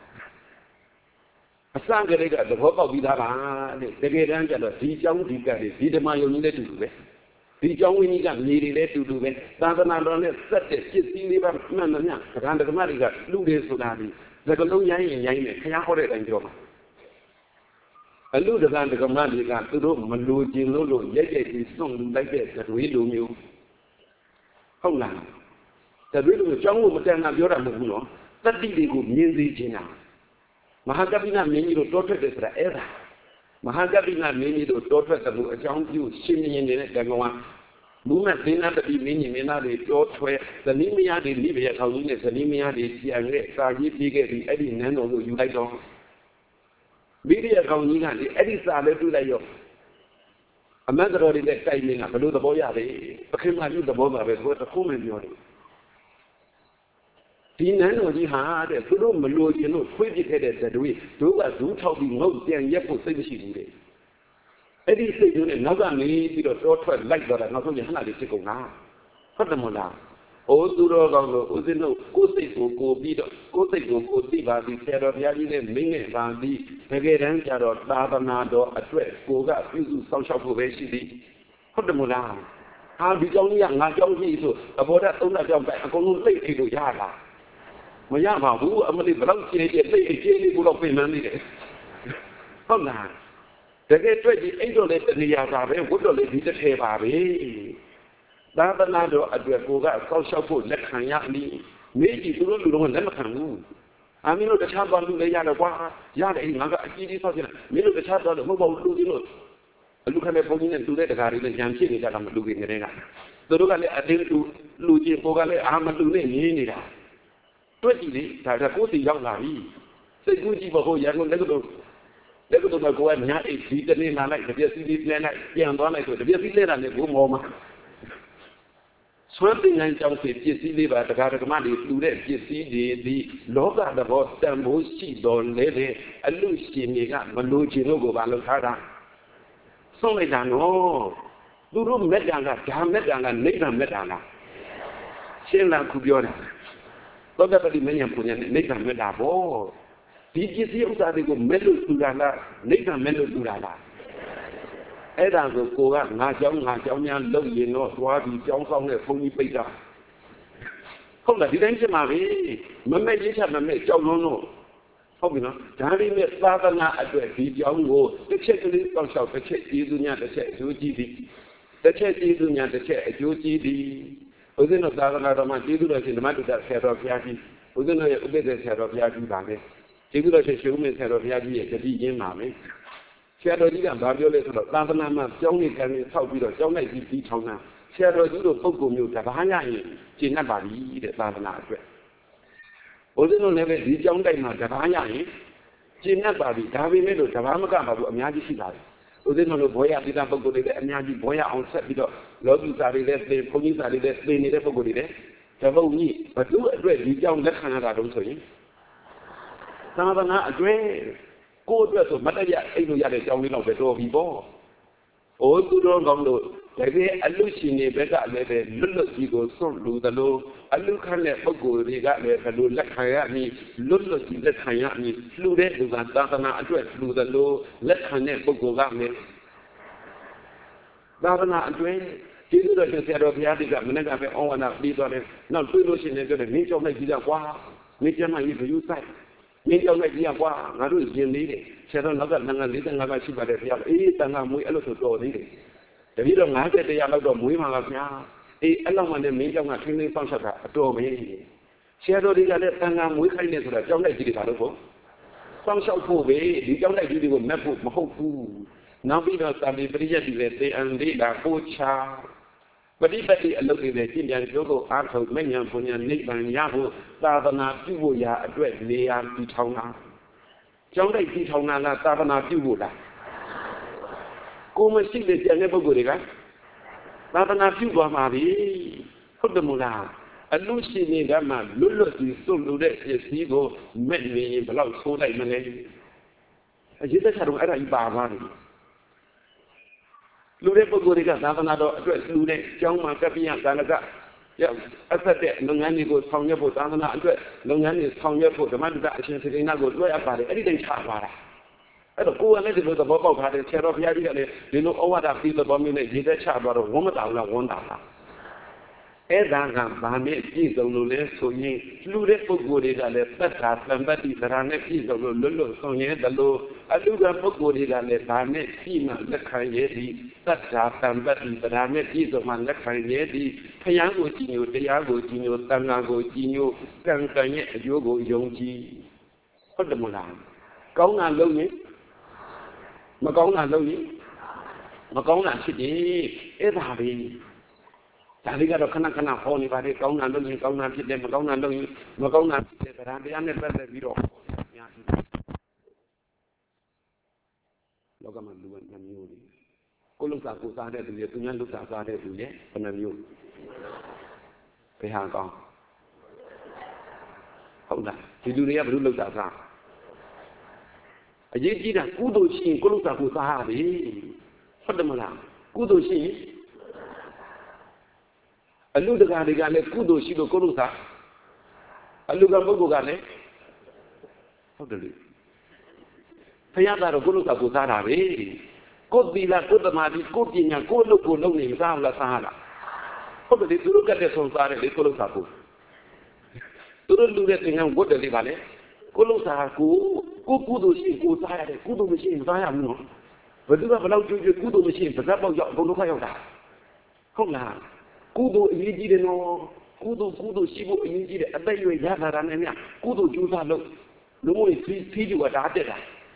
A sang the hope of Vidara, the great angel, the young Diga, the Mayo needed to do it. The young winning got needed to do it. Tatanado set it, kissing the man, and the Mariga, Ludes Sudani, the Goloya in Yain, Kayahore and Joma. A little than the command you got to do, Maluji Lulu, yet is soon like this that we do you. Hold on. The little jungle would tell Nabura Muno, that did good music Gina. Mahagabina made you daughter the era. Mahagabina made you daughter the young you shimmy in it, Gagoa. Luma Dina the Mina, the daughter, the Limia, the Libya, Kalunas, the Limia, the Siang, Sagi, the Eddie Nano, you like on. Media Kauniga, the Edisa, let do that. A matter of the timing, I do the boy, became I do the bomber with a home in your. Tinano, he had a good Malu, you know, educated that we do as do talking most and yet for city. Eddie said, you never need to daughter like that, not only Hana to go now. What the Mona? Oh, Duro, Uzino, go beat, go see by the terror of Yagi and Ming and the again, Tabanado, address, go up, use some shop of HCD. What the Mona? ဒီကြောင်းကြီးကငါကြောင်းကြီးဆိုအဘောဓာသုံးတာကြောင့်ပဲအကုန်လုံးသိအိတ်လို့ရလားမရပါဘူးအမလေးဘလောက်ကျဲကျဲသိအိတ်ကျဲလေးကိုတော့ပြင်မှန်းနေတယ်ဟုတ်လားတကယ်တွေ့ကြည့်အိတ်တော့လည်းတဏှာပါပဲဝတ်တော့လည်းဒီတစ်ထဲပါပဲသာသနာတော်အတွက်ကိုကဆောက်ရှောက်ဖို့လက်ခံရလိမေးကြည့်သူတို့လူတော်ကလက်မခံဘူးအမင်းတို့တခြားသွားလူလည်းရတယ်ကွာရတယ်အိမ်ငါကအကြီးကြီးဆောက်ချင်တယ်မင်းတို့တခြားသွားလို့မဟုတ်ပါဘူးလူကြီးတို့လူခနဲ့ဘုန်းကြီးနဲ့လူတဲ့တကားတွေလည်းကြံဖြစ်နေကြတာမလူခင်နေတဲ့ကသူတို့ကလည်းအတင်းလူချင်းကိုကလည်းအာမလူနဲ့နေနေတာတွေ့ကြည့်လေဒါကိုယ်စီရောက်လာပြီစိတ်ကူးကြည့်ဖို့ရန်ကုန်လည်းကတော့ကိုယ်ကညာအိတ်ဒီတနေ့လာလိုက်တပြက်စီးလေးပြန်လိုက်ပြန်သွားလိုက်ဆိုတပြက်စီးလဲတာနဲ့ကိုမောမှာဆွမ်းပင်နိုင်ကြောင့်ဖြစ်ပစ္စည်းလေးပါတကားဓမ္မတွေလူတဲ့ပစ္စည်းတွေဒီလောကသဘောတန်ဖိုးရှိတော်လဲတဲ့အလူရှင်တွေကမလိုချင်လို့ကိုပါလောက်ထားတာဆုံးလိုက်တာနော်သူတို့မေတ္တာကဓာမေတ္တာကနိဗ္ဗာန်မေတ္တာလားရှင်းလားခုပြောတာသောတပတိမဉ္ဇဉ်ပူညာနဲ့နိဗ္ဗာန်မေတ္တာပေါ့ဒီပစ္စည်းဥစ္စာတွေကိုမဲ့လို့လူတာလားနိဗ္ဗာန်မဲ့လို့လူတာလားအဲ့ဒါကိုကငါเจ้าများလုပ်ရင်တော့သွားပြီးကြောင်းဆောင်တဲ့ဘုန်းကြီးပိတ်တာဟုတ်လားဒီတိုင်းဖြစ်မှာပဲမမဲ့ရေးချမမဲ့ကြောက်လုံးတော့ဟုတ်ပြီနော်ဒါလေးနဲ့သာသနာအတွက်ဒီကြောင်းကိုတစ်ချက်ကလေးတောက်လျှောက်တစ်ချက်ကျေးဇူးများတစ်ချက်အကျိုးကြီးသည်တစ်ချက်ကျေးဇူးများတစ်ချက်အကျိုးကြီးသည်ဦးဇင်းတို့သာသနာတော်မှာကျေးဇူးတော်ရှင်ဓမ္မတုဒ္ဒဆရာတော်ဘုရားကြီးဦးဇင်းတို့ရဲ့ဥပ္ပဒေဆရာတော်ဘုရားကြီးပါမယ်ကျေးဇူးတော်ရှင်ရှင်ဦးမင်းဆရာတော်ဘုရားကြီးရဲ့တတိယင်းပါမယ်ဆရာတော်ကြီးကဘာပြောလဲဆိုတော့သာသနာမှာကျောင်းနေကံနေဆောက်ပြီးတော့ကျောင်းလိုက်ပြီးထောင်းတာဆရာတော်ကြီးတို့ပုဂ္ဂိုလ်မျိုးတပါးရရင်ကျင့်တတ်ပါပြီတဲ့သာသနာအတွက်ဘုရားတို့လည်းပဲဒီကျောင်းတိုက်မှာတပါးရရင်ကျင့်တတ်ပါပြီဒါပေမဲ့လို့တပါးမကပါဘူးအများကြီးရှိပါတယ်ဘုရားတို့ဘောရပိတာပုဂ္ဂိုလ်တွေလည်းအများကြီးဘောရအောင်ဆက်ပြီးတော့လောကီစာတွေလည်းသင်ဘုန်းကြီးစာတွေလည်းသင်နေတဲ့ပုဂ္ဂိုလ်တွေလည်းတပုတ်ကြီးဘသူအတွက်ဒီကျောင်းလက်ခံရတာတုံးဆိုရင်သာသနာအတွက်ကိုယ်အတွက်ဆိုမတည့်ရအိတ်လို့ရတဲ့ကြောင်းလေးတော့ပဲတော်ပြီပေါ့။အိုးသူတော်ကောင်းတို့တကယ်အလူရှင်တွေဘက်ကလည်းပဲလွတ်လွတ်ကြီးကိုစွန့်လူသလိုအလူခန့်တဲ့ပုဂ္ဂိုလ်တွေကလည်းဘယ်လိုလက်ခံရမည်လွတ်လွတ်ကြီးလက်ခံရမည်လူတဲ့လူကသာသနာအတွက်လူသလိုလက်ခံတဲ့ပုဂ္ဂိုလ်ကလည်းသာသနာအတွက်ကျေးဇူးတော်ရှင်ဆရာတော်ဘုရားကြီးကမနေ့ကပဲဩဝါဒပြီးသွားတယ်။နောက်တွေ့လို့ရှိရင်လည်းပြောတယ်မင်းကြောင့်လိုက်ကြည့်ကြကွာမင်းကျမ်းမှကြီးဘယ်ယူဆိုင်မင်းကြောင့်လိုက်ကြည့်ကွာငါတို့ရှင်လေးတယ်ဆရာတော်နောက်ကငါ45ပါးရှိပါတယ်ဘုရားအေးတန်ခါမွေးအဲ့လိုဆိုတော်သေးတယ်တပည့်တော်50တရားလောက်တော့မွေးမှာပါဗျာအေးအဲ့လောက်မှလည်းမင်းကြောင့်ကခင်းလေးစောင့်ချက်တာအတော်ပဲဆရာတော်တွေကလည်းတန်ခါမွေးခိုင်းနေဆိုတာကြောင့်လိုက်ကြည့်တာလို့ပေါ့စောင့်ရှောက်ဖို့ပဲဒီကြောင့်လိုက်ကြည့်တွေကိုမက်ဖို့မဟုတ်ဘူးနောက်ပြီးတော့သာမီပရိယတ်တွေလည်းသေအန်လေးတာပို့ချပฏิပတ်တိအလုပ်တွေလည်းကျင့်ကြံကြိုးကိုအားထုတ်မဉ္ဇဉ်ဘုံညာနိဗ္ဗာန်ရဖို့သာသနာပြုဖို့ရာအတွက်နေရာတည်ထောင်တာကျောင်းတိုက်တည်ထောင်တာလားသာသနာပြုဖို့လားကိုမရှိတဲ့ကျန်တဲ့ပုဂ္ဂိုလ်တွေကသာသနာပြုသွားမှာပြီဟုတ်တယ်မို့လားအလူရှင်တွေကမှလွတ်လွတ်ပြီးစွန့်လို့တဲ့ပစ္စည်းကိုမဲ့နေရင်ဘယ်လောက်ဆိုးလိုက်မလဲအရေးသက်တော့အဲ့ဒါကြီးပါသွားတယ်လူတဲ့ပုဂ္ဂိုလ်တွေကသာသနာတော်အတွက်လူတဲ့ကျောင်းမှာကပ္ပိယကာလကအသက်တဲ့လုပ်ငန်းတွေကိုဆောင်ရွက်ဖို့သာသနာအတွက်လုပ်ငန်းတွေဆောင်ရွက်ဖို့ဓမ္မတုဒ္ဒအရှင်စေတနာကိုလွှဲအပ်ပါတယ်အဲ့ဒီတိုင်းချသွားတာအဲ့တော့ကိုယ်ကလည်းဒီလိုသဘောပေါက်ထားတယ်ဆရာတော်ဘုရားကြီးကလည်းဒီလိုဩဝါဒပြီးသဘောမျိုးနဲ့ရေးသက်ချသွားတော့ဝမ်းမတောင်လားဝမ်းတာလားအဲ့ဒါကဗာနဲ့ပြည့်စုံလို့လဲဆိုရင်လူတဲ့ပုဂ္ဂိုလ်တွေကလည်းသတ္တာသံပတ္တိသရဏနဲ့ပြည့်စုံလို့လွတ်လွတ်ဆောင်ရဲတယ်လို့အလူကပုဂ္ဂိုလ်တွေကလည်းဗာနဲ့ပြည့်မှလက်ခံရဲသည်သတ္တာသံပတ္တိသရဏနဲ့ပြည့်စုံမှလက်ခံရဲသည်ဖယားကိုကြည်ညိုတရားကိုကြည်ညိုတန်ခါကိုကြည်ညိုကံကံရဲ့အကျိုးကိုယုံကြည်ဟုတ်တယ်မလားကောင်းတာလုပ်ရင်မကောင်းတာလုပ်ရင်မကောင်းတာဖြစ်တယ်အဲ့ဒါပဲဒါလေးကတော့ခဏခဏဟောနေပါတယ်ကောင်းတာလုပ်ရင်ကောင်းတာဖြစ်တယ်မကောင်းတာလုပ်ရင်မကောင်းတာဖြစ်တယ်တရားတရားနဲ့ပတ်သက်ပြီးတော့များပြီလောကမှာလူကနှမျိုးလေးကိုလုံစာကိုစားတဲ့သူရဲ့သူများလုံစာစားတဲ့သူရဲ့ဘယ်နှမျိုးဘယ်ဟာကောင်းဟုတ်လားဒီလူတွေကဘယ်လိုလုံစာစားအရေးကြီးတာကုသိုလ်ရှိရင်ကိုလုံစာကိုစားရပြီဟုတ်တယ်မလားကုသိုလ်ရှိရင်အလူတကာတွေကလည်းကုသိုလ်ရှိလို့ကိုလို့သာအလူကပုဂ္ဂိုလ်ကလည်းဟုတ်တယ်လေဖယားကတော့ကိုလို့သာကိုစားတာပဲကိုသီလကိုသမာဓိကိုပညာကိုလုပ်နေမစားဘူးလားစားလားဟုတ်တယ်သူတို့ကတဲ့ဆုံးစားတယ်လေကိုလုံးစားကိုသူတို့လူတဲ့သင်္ကန်းဝတ်တယ်လေပါလေကိုလုံးစားကိုကုသိုလ်ရှိကိုစားရတယ်ကုသိုလ်မရှိရင်စားရဘူးနော်ဘယ်သူကဘလောက်ကြွကြွကုသိုလ်မရှိရင်ပါဇက်ပေါက်ရောက်အကုန်လုံးခရောက်တာဟုတ်လားကုသိုလ်အရေးကြီးတယ်နော်ကုသိုလ်ရှိဖို့အရေးကြီးတယ်အသက်ရွယ်ရလာတာနဲ့မြကုသိုလ်ကြိုးစားလို့လုံးဝဖီးကြွတာတက်တာ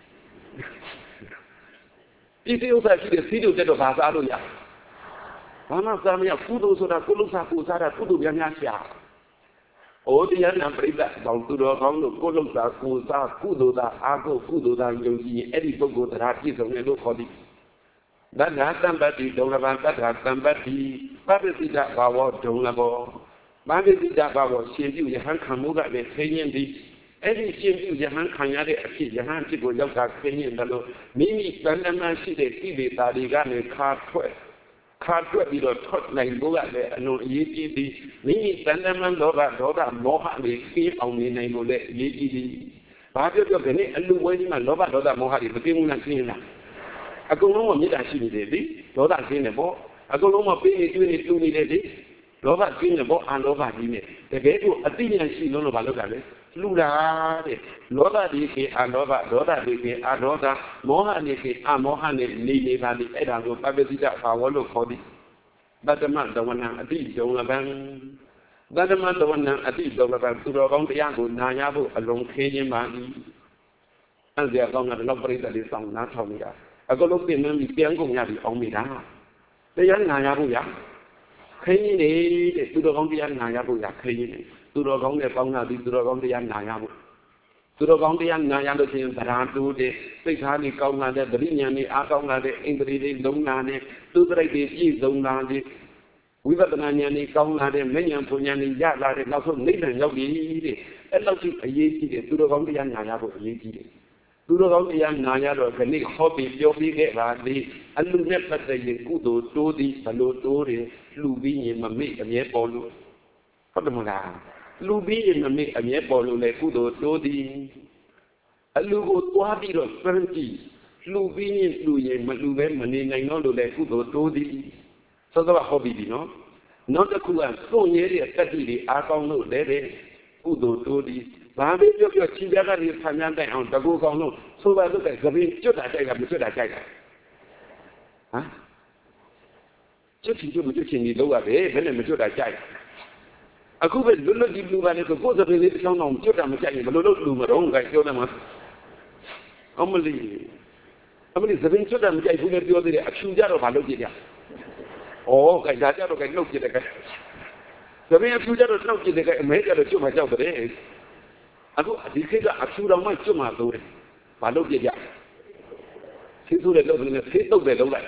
ဒီဥစ္စာရှိတဲ့ဖီးကြွတက်တော့ဘာစားလို့ရဘာမှစားမရကုသိုလ်ဆိုတာကိုလုံးစားကိုစားတာကုသိုလ်များရှာဩတရားနာပြိဿတောင်သူတော်ကောင်းတို့ကိုလုံးစားကိုစားကုသိုလ်သာအာကုကုသိုလ်သာယုံကြည်ရင်အဲ့ဒီပုဂ္ဂိုလ်တရားပြည့်စုံတယ်လို့ခေါ်သည်တဏ္ဍာတံပတ္တိဒုံလဘံတတ္ထာတံပတ္တိပပ္ပတိတဘာဝဒုံလဘောပပ္ပတိတဘာဝရှင်ပြုယဟန်ခံမှုကလည်းခင်းရင်ဒီအဲ့ဒီရှင်ပြုယဟန်ခံရတဲ့အဖြစ်ယဟန်ဖြစ်ကိုရောက်တာခင်းရင်တယ်လို့မိမိတဏ္ဍမရှိတဲ့ကိလေသာတွေကနေခါထွက်ပြီးတော့ထွက်နိုင်ဖို့ကလည်းအလွန်အရေးကြီးသည်မိမိတဏ္ဍမလောဘဒေါသမောဟတွေခင်းအောင်နေနိုင်လို့လည်းအရေးကြီးသည်ဘာပြောခဏအလူဝဲကြီးမှာလောဘဒေါသမောဟတွေမကင်းဘူးလားခင်းလားအကုန်လုံးကမေတ္တာရှိနေတယ်လေဒေါသခင်းတယ်ပေါ့အကုန်လုံးကပေးနေကျွေးနေတူနေတယ်လေလောဘခင်းတယ်ပေါ့အာလောဘကြီးနဲ့တကယ်ကိုအသိဉာဏ်ရှိလို့ဘာလုပ်တာလဲလူတာတဲ့လောဘဒီကေအာလောဘဒေါသဒီကေအာဒေါသမောဟဒီကေအာမောဟနဲ့နေပါလိအဲ့ဒါကိုပပ္ပတိတဘာဝလို့ခေါ်သည်တတ္တမတဝနံအတိဒုံလဘံတတ္တမတဝနံအတိဒုံလဘံသူတော်ကောင်းတရားကိုနာရဖို့အလုံးခင်းခြင်းပါ၏အဲ့ဒီအကောင်ကတော့ပြိတ္တလေးဆောင်နားထောင်နေတာအကလုံးပြင်နှမ်းပြီးပြန်ကုန်ရပြီအောင်မိတာတရားနာရဖို့ရခင်းရင်တဲ့သူတော်ကောင်းတရားနာရဖို့ရခင်းရင်သူတော်ကောင်းနဲ့ပေါင်းတာဒီသူတော်ကောင်းတရားနာရဖို့သူတော်ကောင်းတရားနာရလို့ရှိရင်သရာတူတဲ့စိတ်ထားလေးကောင်းလာတဲ့ဗရိညာဉ်လေးအားကောင်းလာတဲ့အိန္ဒြေလေးလုံးလာတဲ့သူတရိတ်တွေပြည့်စုံလာတဲ့ဝိပဿနာဉာဏ်လေးကောင်းလာတဲ့မဉ္ဇဉ်ပူဉာဏ်လေးရလာတဲ့နောက်ဆုံးနိဗ္ဗာန်ရောက်ပြီတဲ့အဲ့လောက်ရှိအရေးကြီးတယ်သူတော်ကောင်းတရားနာရဖို့အရေးကြီးတယ်သူတော်ကောင်းတရားနာရတော့ခဏဟောပြီးပြောပြီးခဲ့ပါလေအလူနဲ့ပတ်သက်ရင်ကုသိုလ်တိုးသည်ဘလို့တိုးတယ်လှူပြီးရင်မမေ့အမြဲပေါ်လို့ဟုတ်တယ်မလားလူပြီးရင်မမေ့အမြဲပေါ်လို့လေကုသိုလ်တိုးသည်အလူကိုတွားပြီးတော့စမ်းကြည့်လှူပြီးရင်လှူရင်မလှူပဲမနေနိုင်တော့လို့လေကုသိုလ်တိုးသည်စောစောဟောပြီးပြီနော်နောက်တစ်ခုကစွန့်ရဲတဲ့တတ္တိတွေအားကောင်းလို့လေကုသိုလ်တိုးသည်ဘာပဲပြောချီပြားကနေဆံမြန်းတိုင်အောင်တကူကောင်းလို့ဆိုပါလို့ကသပင်းကျွတ်တာကြိုက်တာမကျွတ်တာကြိုက်တာဟမ်ကျွတ်ချင်မကျွတ်ချင်ဒီလောက်ရတယ်ဘယ်နဲ့မကျွတ်တာကြိုက်အခုပဲလွတ်လွတ်ဒီလူပါလေကိုသပင်းလေးတစ်ချောင်းအောင်ကျွတ်တာမကြိုက်ရင်ဘယ်လိုလုပ်လူမတော့ကပြောနေမှာအမလီသပင်းကျွတ်တာမကြိုက်ဘူးလေပြောသေးတယ်အဖြူကြတော့ဘာလုပ်ကြည့်ကြဩကဲဒါကြတော့ကဲနှုတ်ကြည့်တယ်ကဲသပင်းအဖြူကြတော့နှုတ်ကြည့်တယ်ကအမဲကြတော့ကျွတ်မှကြောက်တယ်အခုဒီခေတ်ကအဖြူတော်မှကျွတ်မှသုံးတယ်ဘာလုပ်ကြည့်ကြဆေးဆိုးတဲ့လုပ်နေဆေးတုတ်တယ်လုပ်လိုက်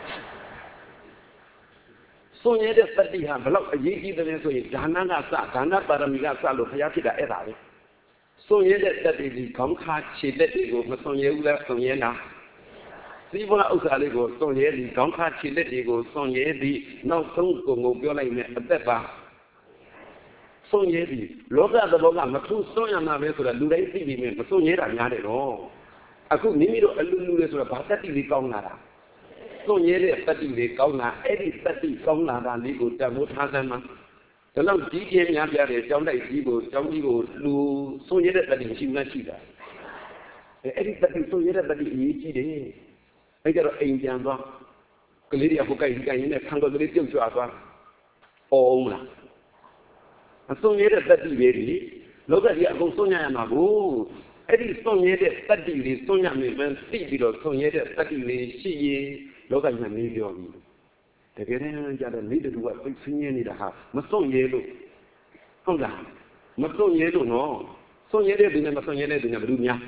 စွန့်ရတဲ့တတိဟာဘလောက်အရေးကြီးတယ်ဆိုရင်ဒါနကစဒါနပါရမီကစလို့ဘုရားဖြစ်တာအဲ့ဒါပဲစွန့်ရတဲ့တတိဒီခေါင်းခါခြေလက်တွေကိုမစွန့်ရဘူးလားစွန့်ရတာစီးပွားဥစ္စာလေးကိုစွန့်ရသည်ခေါင်းခါခြေလက်တွေကိုစွန့်ရသည်နောက်ဆုံးကိုပြောလိုက်မယ်အသက်ပါစွန့်ရသည်လောကသဘောကမထူးစွန့်ရမှာပဲဆိုတာလူတိုင်းသိပြီးမြင်မစွန့်ရတာများတယ်တော့အခုမိမိတို့အလူလူလေးဆိုတာဘာတတိလေးကောင်းလာတာစွန့်ရတဲ့တတိလေးကောင်းလာအဲ့ဒီတတိကောင်းလာတာလေးကိုတန်ဖိုးထားစမ်းမှာဒါတော့ကြီးကျယ်များပြတဲ့ကျောင်းတိုက်ကြီးကိုကျောင်းကြီးကိုလူစွန့်ရတဲ့တတိရှိမှရှိတာအဲ့ဒီတတိစွန့်ရတဲ့တတိအရေးကြီးတယ်အဲ့ကြတော့အိမ်ပြန်သွားကလေးတွေကဟိုကိုင်ရင်းနဲ့ခံတော်ကလေးပြုတ်ကြွသွားအောင်လားအစွန့်ရတဲ့တတိပဲဒီလောကကြီးအကုန်စွန့်ရမှာကိုအဲ့ဒီစွန့်ရတဲ့တတိလေးစွန့်ရမယ်မှသိပြီးတော့စွန့်ရတဲ့တတိလေးရှိရင်လောကကြီးမှာနေပြောပြီတကယ်တမ်းကျတော့နေတူကသိဆင်းရဲနေတာဟာမစွန့်ရဲလို့ဟုတ်လားမစွန့်ရဲလို့နော်စွန့်ရဲတဲ့သူနဲ့မစွန့်ရဲတဲ့သူနဲ့ဘယ်သူများ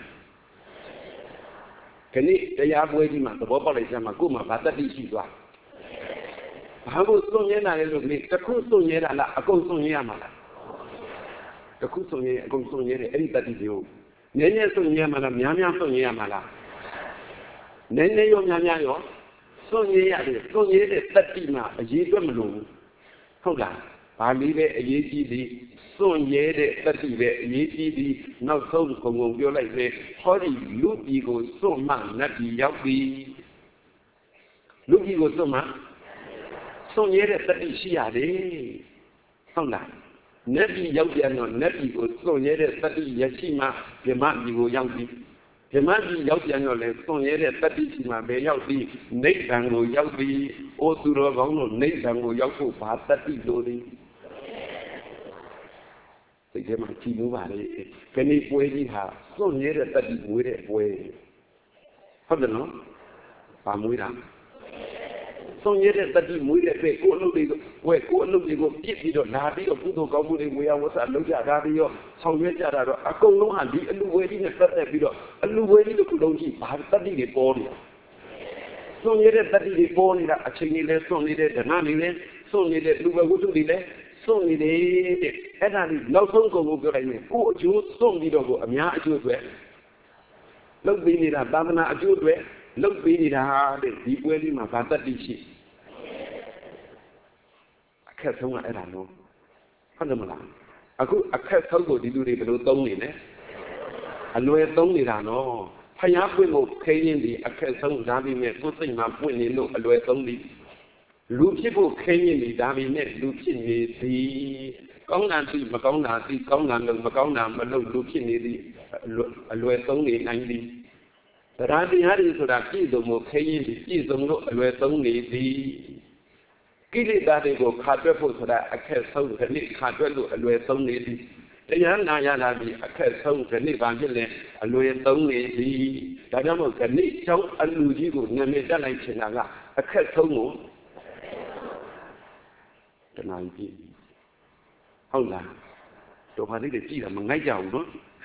ခဏတရားပွဲကြီးမှာသဘောပေါက်လိုက်စမ်းမှာကို့မှာဗာတတိရှိသွားဘာလို့စွန့်ရဲတာလဲလို့ဒီတစ်ခုစွန့်ရဲတာလားအကုန်စွန့်ရဲရမှာလားတစ်ခုစွန့်ရဲအကုန်စွန့်ရဲတယ်အဲ့ဒီတတိကိုနည်းနည်းစွန့်ရဲမှာလားများများစွန့်ရဲရမှာလားနည်းနည်းရောများများရောစွန့်ရဲရတယ်စွန့်ရဲတဲ့တတိမှာအရေးအတွက်မလို့ဟုတ်လားဘာလေးပဲအရေးကြီးသည်စွန့်ရဲတဲ့တတိပဲအရေးကြီးသည်နောက်ဆုံးကုံပြောလိုက်လေဟောဒီလူကြီးကိုစွန့်မှနတ်ကြီးရောက်ပြီလူကြီးကိုစွန့်မှ送爷的得地西亚的，好啦，那比要点喏，那比我送爷的得地也起码别嘛比我要的。别嘛比要点喏嘞，送爷的得地起码别要的，内当我要的，我做了讲喏，内当我要做把得地多的。这些嘛，记录下来，跟你背一下，送爷的得地每日背，好的喏，把每日。送爷的得地每日背，过路的个，喂，过路的个，必须的，哪里有不同高度的，我要我啥路家哪里有，超越家哪个，啊，公路上的，路为的那得的，比如，路为的个东西，把得地的包的，送爷的得地的包的啦，啊，请你来送你的，哪里来，送你的，路为我做的来，送你的，哎，那里老送公路过来呢，我就送你的个，面就对，老比你啦，咱们那就对。လုပ်ပေးနေတာတဲ့ဒီပွဲလေးမှာဗာတတ်တိရှိအခက်ဆုံးကအဲ့ဒါနော်ဟုတ်တယ်မလားအခုအခက်ဆုံးကိုဒီလူတွေဘယ်လိုသုံးနေလဲအလွယ်သုံးနေတာနော်ဖျားပွင့်ကိုခဲရင်းဒီအခက်ဆုံးဒါပေမဲ့ကိုယ်စိတ်မှာပွင့်နေလို့အလွယ်သုံးသည်လူဖြစ်ဖို့ခဲရင်းဒီဒါပေမဲ့လူဖြစ်နေသည်ကောင်းတာသိမကောင်းတာသိကောင်းတာလို့မကောင်းတာမလုပ်လူဖြစ်နေသည်အလွယ်သုံးနေနိုင်သည်တရားတရားတွေဆိုတာပြည့်စုံမှုခရင်ပြည့်စုံလို့အလွယ်သုံးနေသည်ကိလေသာတွေကိုခါတွက်ဖို့ဆိုတာအခက်ဆုံးခဏခါတွက်လို့အလွယ်သုံးနေသည်တရားနာရတာဒီအခက်ဆုံးခဏဘာဖြစ်လဲအလွယ်သုံးနေသည်ဒါကြောင့်မို့ခဏကျောင်းအလူကြီးကိုနာမည်တက်လိုက်ချင်တာကအခက်ဆုံးကိုတဏှာကြီးဟုတ်လားတော့ဘာလေးတွေကြည့်တာမငိုက်ကြဘူးနော်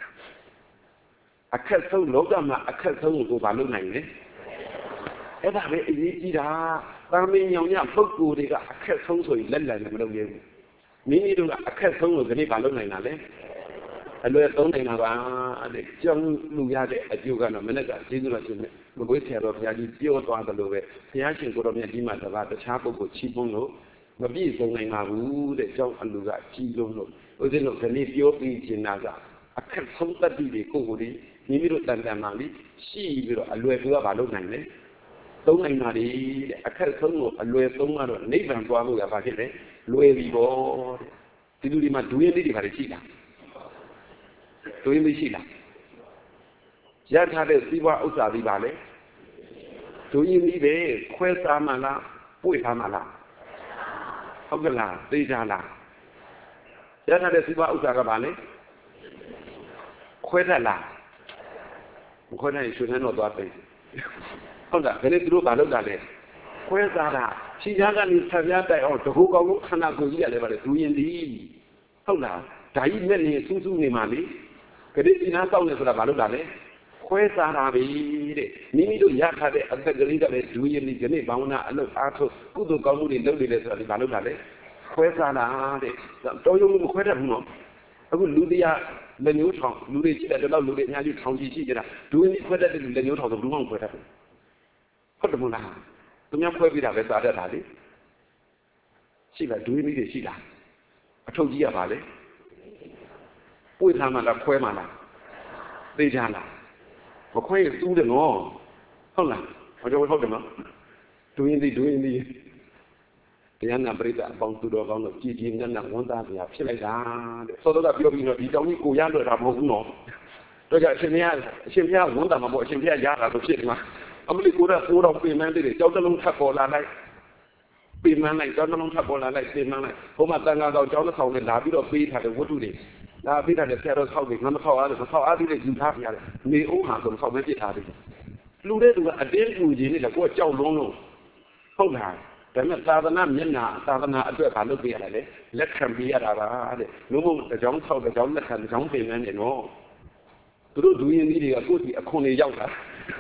အခက်ဆုံးလောကမှာအခက်ဆုံးကိုဘာလုပ်နိုင်လဲအဲ့ဒါပဲအရေးကြီးတာသာမင်ညောင်ညပုဂ္ဂိုလ်တွေကအခက်ဆုံးဆိုရင်လက်လည်မလုပ်ရဘူးမိမိတို့ကအခက်ဆုံးကိုဒီနေ့ဘာလုပ်နိုင်တာလဲအလွယ်သုံးနိုင်တာပါတဲ့ကြောင်းလူရတဲ့အကျိုးကတော့မနေ့ကကျေးဇူးတော်ရှင်မကွေးဆရာတော်ဘုရားကြီးပြောသွားတယ်လို့ပဲဘုရားရှင်ကိုတော်မြတ်ဒီမှာတပါးတခြားပုဂ္ဂိုလ်ချီးပွမ်းလို့မပြည့်စုံနိုင်ပါဘူးတဲ့ကြောင်းအလူကကြီးလုံးလို့ဦးဇင်းတို့ဒီနေ့ပြောပြီးချင်တာကအခက်ဆုံးတတ်ပြီးကိုယ်ကိုယ်ဒီမိမိတို့တန်တန်မှလိရှိပြီးတော့အလွယ်သူကမလုပ်နိုင်လေသုံးနိုင်ပါလေတဲ့အခက်ဆုံးကိုအလွယ်သုံးကတော့နိဗ္ဗာန်သွားလို့ရပါဖြစ်တယ်လွယ်ပြီပေါ့ဒီလူဒီမှာဒူးရင်လေးတွေပါလေရှိလားဒူးရင်လေးရှိလားရထားတဲ့စီးပွားဥစ္စာတွေပါလေဒူးရင်လေးပဲခွဲစားမှလားပွေထားမှလားဟုတ်ကလားသိကြလားရထားတဲ့စီးပွားဥစ္စာကပါလေခွဲတတ်လားမခွဲနိုင်ရွှေနှန်းတော့သွားတယ်ဟုတ်လားဒါနဲ့သူတို့ဘာလုပ်တာလဲခွဲစားတာခြေချားကနေဆက်ပြားတိုက်အောင်တကူကောင်းလို့ခန္ဓာကိုယ်ကြီးရတယ်ပါလေဒူရင်ဒီဟုတ်လားဓာကြီးနဲ့နေစူးစူးနေမှလေကတိဒီနာတောက်နေဆိုတာဘာလုပ်တာလဲခွဲစားတာပဲတဲ့မိမိတို့ရထားတဲ့အသက်ကလေးကလည်းဒူရင်ဒီကနေ့ဘာဝနာအလုပ်အားထုတ်ကုသိုလ်ကောင်းမှုတွေလုပ်နေတယ်ဆိုတာဒီဘာလုပ်တာလဲခွဲစားတာတဲ့တော်ရုံမခွဲတတ်ဘူးနော်အခုလူတရားလက်ညှိုးထောင်လူတွေကြည့်တယ်တော့လူတွေအများကြီးထောင်ကြည့်ရှိကြတာဒူရင်ခွဲတတ်တဲ့လူလက်ညှိုးထောင်ဆိုဘူးမှမခွဲတတ်ဘူးဟုတ်တယ်မလားသူများခွဲပြီးတာပဲစားတတ်တာလေရှိလားဒူရင်တွေရှိလားအထုပ်ကြီးရပါလေပွေထားမှလားခွဲမှလားသိကြလားမခွဲရင်တူးတယ်နော်ဟုတ်လားဟုတ်တယ်နော်ဒူရင်ဒီတရားနာပရိသတ်အပေါင်းသူတော်ကောင်းတို့ကြည်ကြည်နက်နက်ဝန်သားစရာဖြစ်လိုက်တာတဲ့သောတော်ကပြောပြီးတော့ဒီတောင်ကြီးကိုရလွယ်တာမဟုတ်ဘူးနော်တော့ကြအရှင်ဘုရားဝန်သားမှာပေါ့အရှင်ဘုရားရတာလို့ဖြစ်နေမှာအမလီကိုရပိုးတော်ပြင်မှန်းတဲ့ကြောက်တလုံးထပ်ပေါ်လာလိုက်ပြင်မှန်းလိုက်ကြောက်တလုံးထပ်ပေါ်လာလိုက်ပြင်မှန်းလိုက်ဘုမတန်ခါတော်ကြောင်းတစ်ဆောင်နဲ့လာပြီးတော့ပေးထားတဲ့ဝတ္ထုတွေလာပေးထားတဲ့ဆရာတော်ဆောက်ပြီးငါမဆောက်အားလို့မဆောက်အားသေးတဲ့ယူထားပြရတယ်နေအောင်မှာဆိုမဆောက်မဲပြစ်ထားတယ်လူတဲ့သူကအတင်းလူကြီးနဲ့ကိုယ်ကြောက်လုံးလို့ဟုတ်လားဒါမဲ့သာသနာမျက်နှာသာသနာအတွက်ဘာလုပ်ပြရလဲလက်ခံပြရတာပါတဲ့လူမှုတကြောင်ဆောက်တကြောင်လက်ခံတကြောင်ပြင်နေတယ်နော်သူတို့ဒူရင်ကြီးတွေကကိုယ့်စီအခွန်တွေရောက်တာ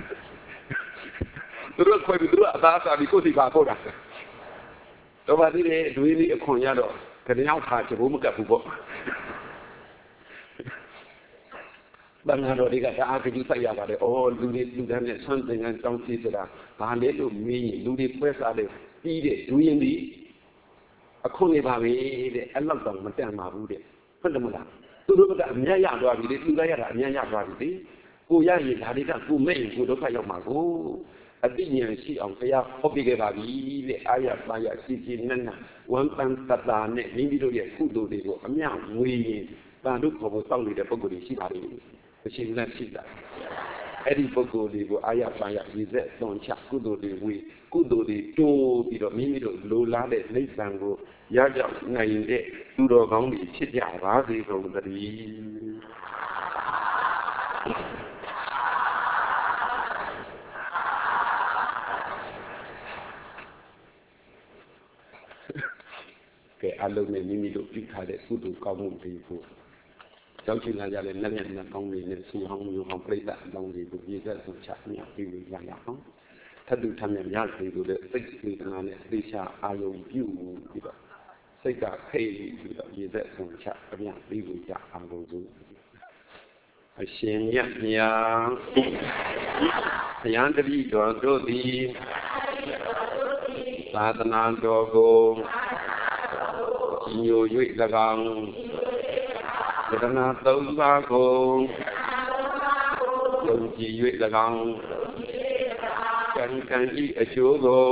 သူတို့ခွဲပြီးသူတို့အသားစားပြီးကိုယ့်စီပါပို့တာတော့ဘာဒီလေဒူရင်ကြီးအခွန်ရတော့ကြောင်ထားချဖို့မကပ်ဘူးပေါ့ဘင်္ဂါတော်တွေကအားကြည့်ဆိုင်ရပါတယ်အော်လူတွေလူတန်းနဲ့ဆွမ်းသင်္ကန်းတောင်းစီဆိုတာဘာလဲလို့မေးရင်လူတွေပွဲစားတယ်ပြီးတဲ့ဒူရင်ဒီအခုနေပါပဲတဲ့အလောက်တော့မတန်ပါဘူးတဲ့ဟုတ်တယ်မလားသူတို့ကအမြတ်ရသွားပြီလေသူလိုက်ရတာအမြတ်ရသွားပြီလေကိုရရင်ဒါတွေကကိုမဲ့ရင်ကိုဒုက္ခရောက်မှာကိုအတိညာရှိအောင်ဘုရားဟောပြခဲ့ပါပြီတဲ့အာရပါရရှိရှိနတ်နတ်ဝမ်းပန်းတတာနဲ့မိမိတို့ရဲ့ကုသိုလ်တွေကိုအမြငွေရင်တန်တို့ခေါ်ဖို့စောင့်နေတဲ့ပုဂ္ဂိုလ်တွေရှိပါလိမ့်မယ်အရှင်လက်ရှိတာအဲ့ဒီပုဂ္ဂိုလ်တွေကိုအာရပါရရည်သက်သွန်ချကုသိုလ်တွေဝေကုသိုလ်တွေတိုးပြီးတော့မိမိတို့လိုလားတဲ့နိဗ္ဗာန်ကိုရကြနိုင်တဲ့သူတော်ကောင်းတွေဖြစ်ကြပါစေကုန်သတည်းကဲအလုံးနဲ့မိမိတို့ပြုထားတဲ့ကုသိုလ်ကောင်းမှုတွေကိုကြောက်ချင်လာကြတဲ့နတ်မြတ်နှကောင်းတွေနဲ့ဆူဟောင်းမျိုးဟောင်းပြိဿအလောင်းတွေကိုပြည့်စုံဆုံးချမြတ်ပြီးရရအောင်ထပ်တူထမြတ်ရစေလို့လည်းစိတ်စေတနာနဲ့သိချအာယုံပြုပြီးတော့စိတ်ကဖိတ်ပြီးတော့ပြည့်စုံဆုံးချအမြတ်ပြီးကြအောင်လို့အရှင်မြတ်မြတ်ဘုရားတပည့်တော်တို့သည်သာသနာတော်ကိုညို၍၎င်းယတနာသုံးပါးကိုယုံကြည်၍၎င်းကံကံဤအကျိုးကို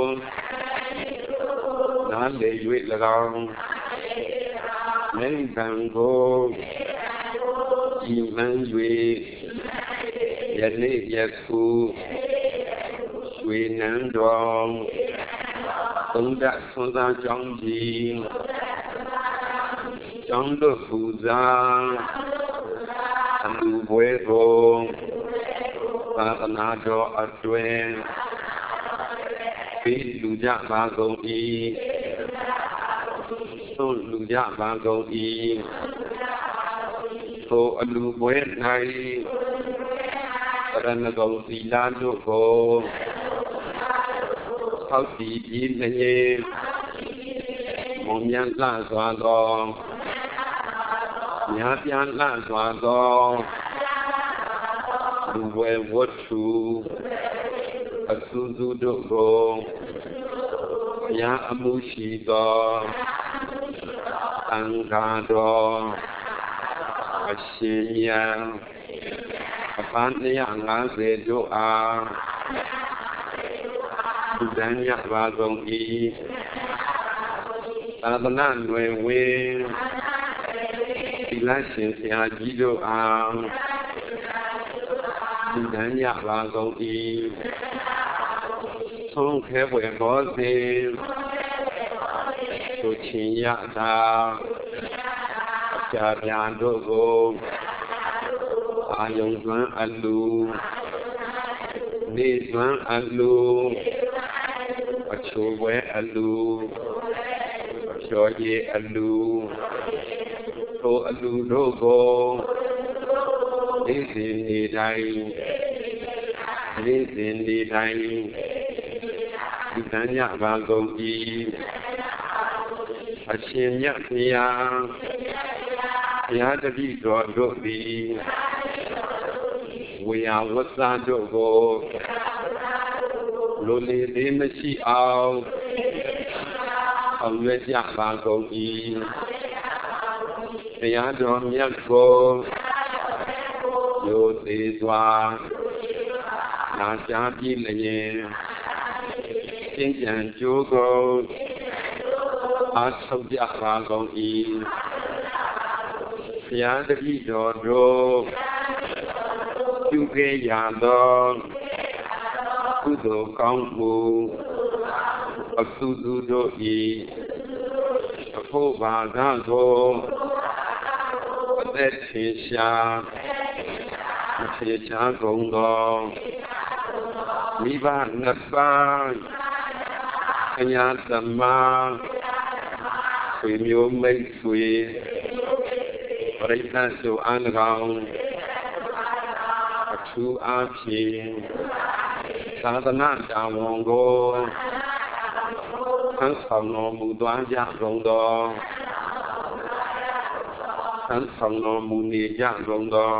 နားလည်၍၎င်းနိဗ္ဗာန်ကိုကြည်မှန်း၍ယနေ့ယခုဝေနံတော်သုံးဒဆွမ်းသာကြောင်းကြီးကျောင်းတို့ပူဇာအမှုပွဲကိုသာသနာတော်အတွင်ပြီးလူကြပါကုန်၏သို့လူကြပါကုန်၏သို့အလူပွဲ၌ပရဏဂုံသီလတို့ကိုသောက်တည်ပြီးလျင်မုံမြတ်လှစွာသောမြားပြန်လှစွာသောလူဝဲဝတ္ထုအစုစုတို့ကိုမြားအမှုရှိသောသံဃာတော်အရှင်မြတ်အပန်း250တို့အားသူတန်းရပါကုန်၏သာသနာ့တွင်ဝင်သီလရှင်ဆရာကြီးတို့အားသူတန်းရပါကုန်၏ဆုံးခဲွယ်ဘောဇင်သူချင်းရတာအပြာပြာတို့ကိုအာယုံသွမ်းအလူနေသွမ်းအလူအချိုးပွဲအလူအဖြောရည်အလူထိုအလူတို့ကိုနေ့စဉ်နေ့တိုင်းနေ့စဉ်နေ့တိုင်းဒီတန်ကြပါကုန်၏အရှင်မြတ်ဘုရားဘုရားတပည့်တော်တို့သည်ဝေယဝတ်စာတို့ကိုလိုလေသေးမရှိအောင်အောင်ရွက်ကြပါကုန်၏တရားတော်မြတ်ကိုရိုသေစွာနာကြားပြီးလျင်သင်္ကြန်ကျိုးကိုအားထုတ်ကြပါကုန်၏ဘုရားတပည့်တော်တို့ပြုခဲ့ရသောကုသိုလ်ကောင်းမှုအစုစုတို့၏အဖို့ဘာသာကိုအသက်ထင်ရှားမထင်ရှားကုန်သောမိဘနှစ်ပါးအညာသမဆွေမျိုးမိတ်ဆွေပရိသတ်တို့အား၎င်းအထူးအားဖြင့်သာသနာတော်ဝန်ကိုဆန်းဆောင်တော်မူသွားကြကုန်သောဆန်းဆောင်တော်မူနေကြကုန်သော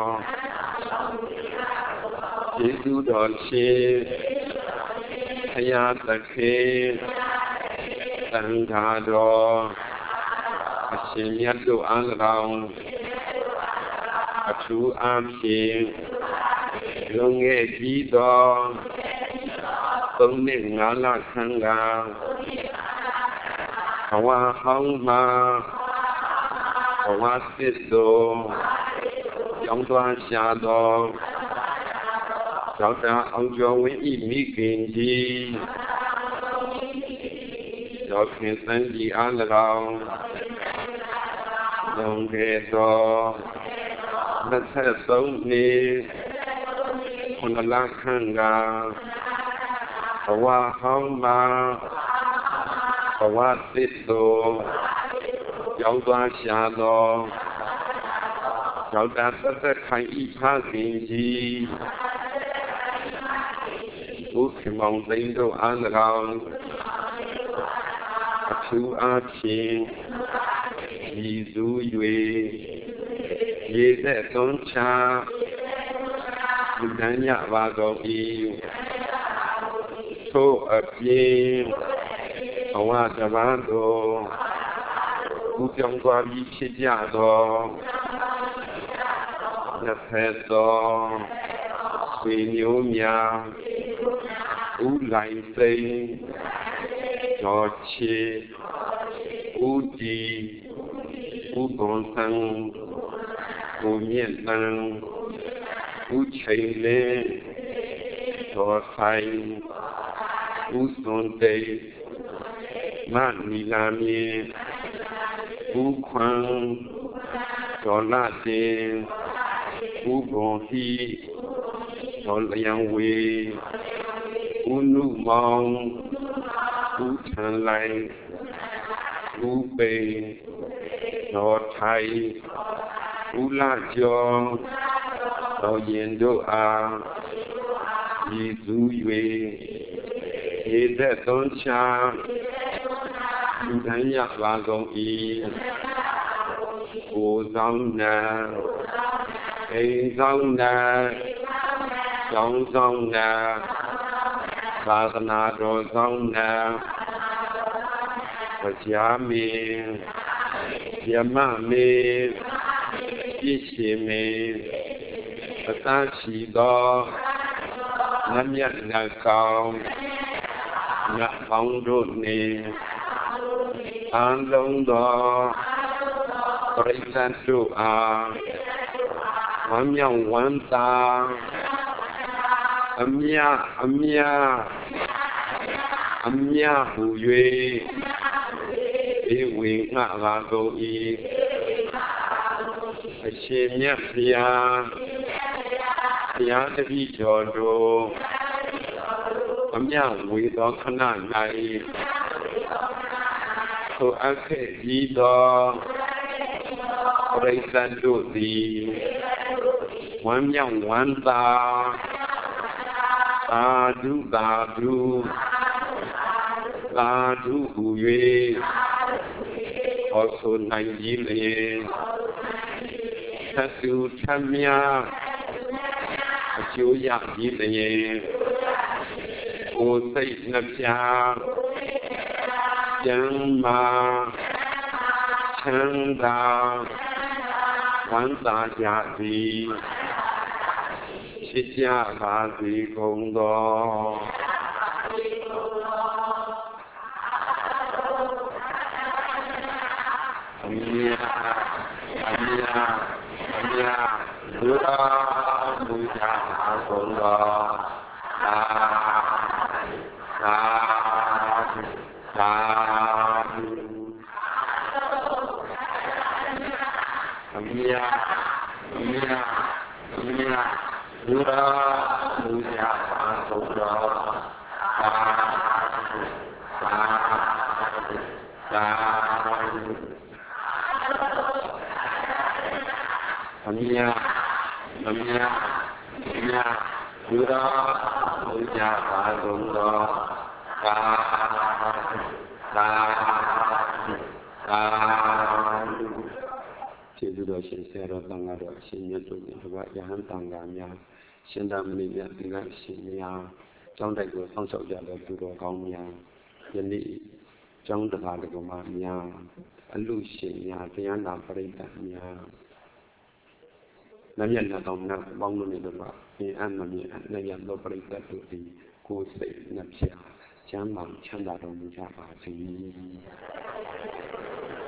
ယေရှုတော်ရှင်ဘုရားသခင်သံဃာတော်အရှင်မြတ်တို့အား၎င်းအထူးအားဖြင့်လွန်ခဲ့ပြီးသောသုံးနှစ်ငါးလခန့်ကဘဝဟောင်းမှာဘဝစစ်သို့ကြောင်းသွားရှာသောဒေါက်တာအောင်ကျော်ဝင်းဤမိခင်ကြီးဒေါက်ခင်စန်းကြီးအား၎င်းလွန်ခဲ့သော23နှစ်9လခန့်ကဘဝဟောင်းမှာဘဝစစ်သို့ကြောင်းသွားရှာသောဒေါက်တာသက်ခိုင်ဤဖခင်ကြီးဦးခင်မောင်သိန်းတို့အား၎င်းအထူးအားဖြင့်ရည်စူး၍ရေသက်သွန်းချလူတန်းရပါကုန်၏ထို့အပြင်ဘဝတစ်ပါးသို့ဦးပြောင်းသွားပြီးဖြစ်ကြသောနှစ်ဖက်သောဆွေမျိုးများဦးလိုင်သိန်းဒေါ်ချေဦးဒီဦးဘွန်ဆန်းဦးမြင့်တန်းဦးချိန်လင်းဒေါ်ဆိုင်ဦးစွန်တေမနီလာမီဦးခွန်ဒေါ်လာတင်ဦးဘွန်ဟီဒေါ်လျံဝေဦးနုမောင်ဦးထန်လိုင်ဦးပိန်ဒေါ်ထိုင်ဦးလာကျော်ဒေါ်ရင်တို့အားရည်စူး၍ရေသက်သွန်းချလူတန်းရပါကုန်၏ကိုယ်ဆောင်နာအိမ်ဆောင်နာကျောင်းဆောင်နာသာသနာတော်ဆောင်နာတရားမင်းယမမင်းပြည့်ရှင်မင်းအသာရှိသောနတ်မြတ်နတ်ကောင်းနတ်ကောင်းတို့နှင့်အလုံးသောပရိသတ်တို့အားဝမ်းမြောက်ဝမ်းသာအမြဟူ၍ဧဝံငါပါကုန်၏အရှင်မြတ်ဘုရားဘုရားတပည့်တော်တို့အမြဝေသောခဏ၌ထိုအပ်ခဲ့ပြီးသောပရိသတ်တို့သည်ဝမ်းမြောက်ဝမ်းသာသာဓုသာဓုသာဓုဟူ၍ဟောဆိုနိုင်ကြလျင်သတ္တုထမြအကျိုးရကြည်လျင်ကိုယ်စိတ်နှပြကျမ်းမာချမ်းသာဝမ်းသာကြသည်ဖြစ်ကြပါစေကုန်သောအမြဒုရာမူကြပါကုန်သောသာအမြဒုရာမူကြပါကုန်သောအမြဒုရာမူကြပါကုန်သောကျေးဇူးတော်ရှင်ဆရာတော်သံဃာတော်အရှင်မြတ်တို့နဲ့တပါးယဟန်တန်ဃာများရှင်သာမဏေများသီလရှင်များကျောင်းတိုက်ကိုဆောင်းလျှောက်ကြတဲ့သူတော်ကောင်းများယနေ့ကျောင်းတရားတော်မှာများအလူရှင်များတရားနာပရိသတ်များနမျက်နှာတော်များပေါင်းလို့နေတော့အင်းအမမြင်နဲ့ရသောပရိသတ်တို့သည်ကိုယ်စိတ်နှပြချမ်းသာချမ်းသာတော်မူကြပါစေ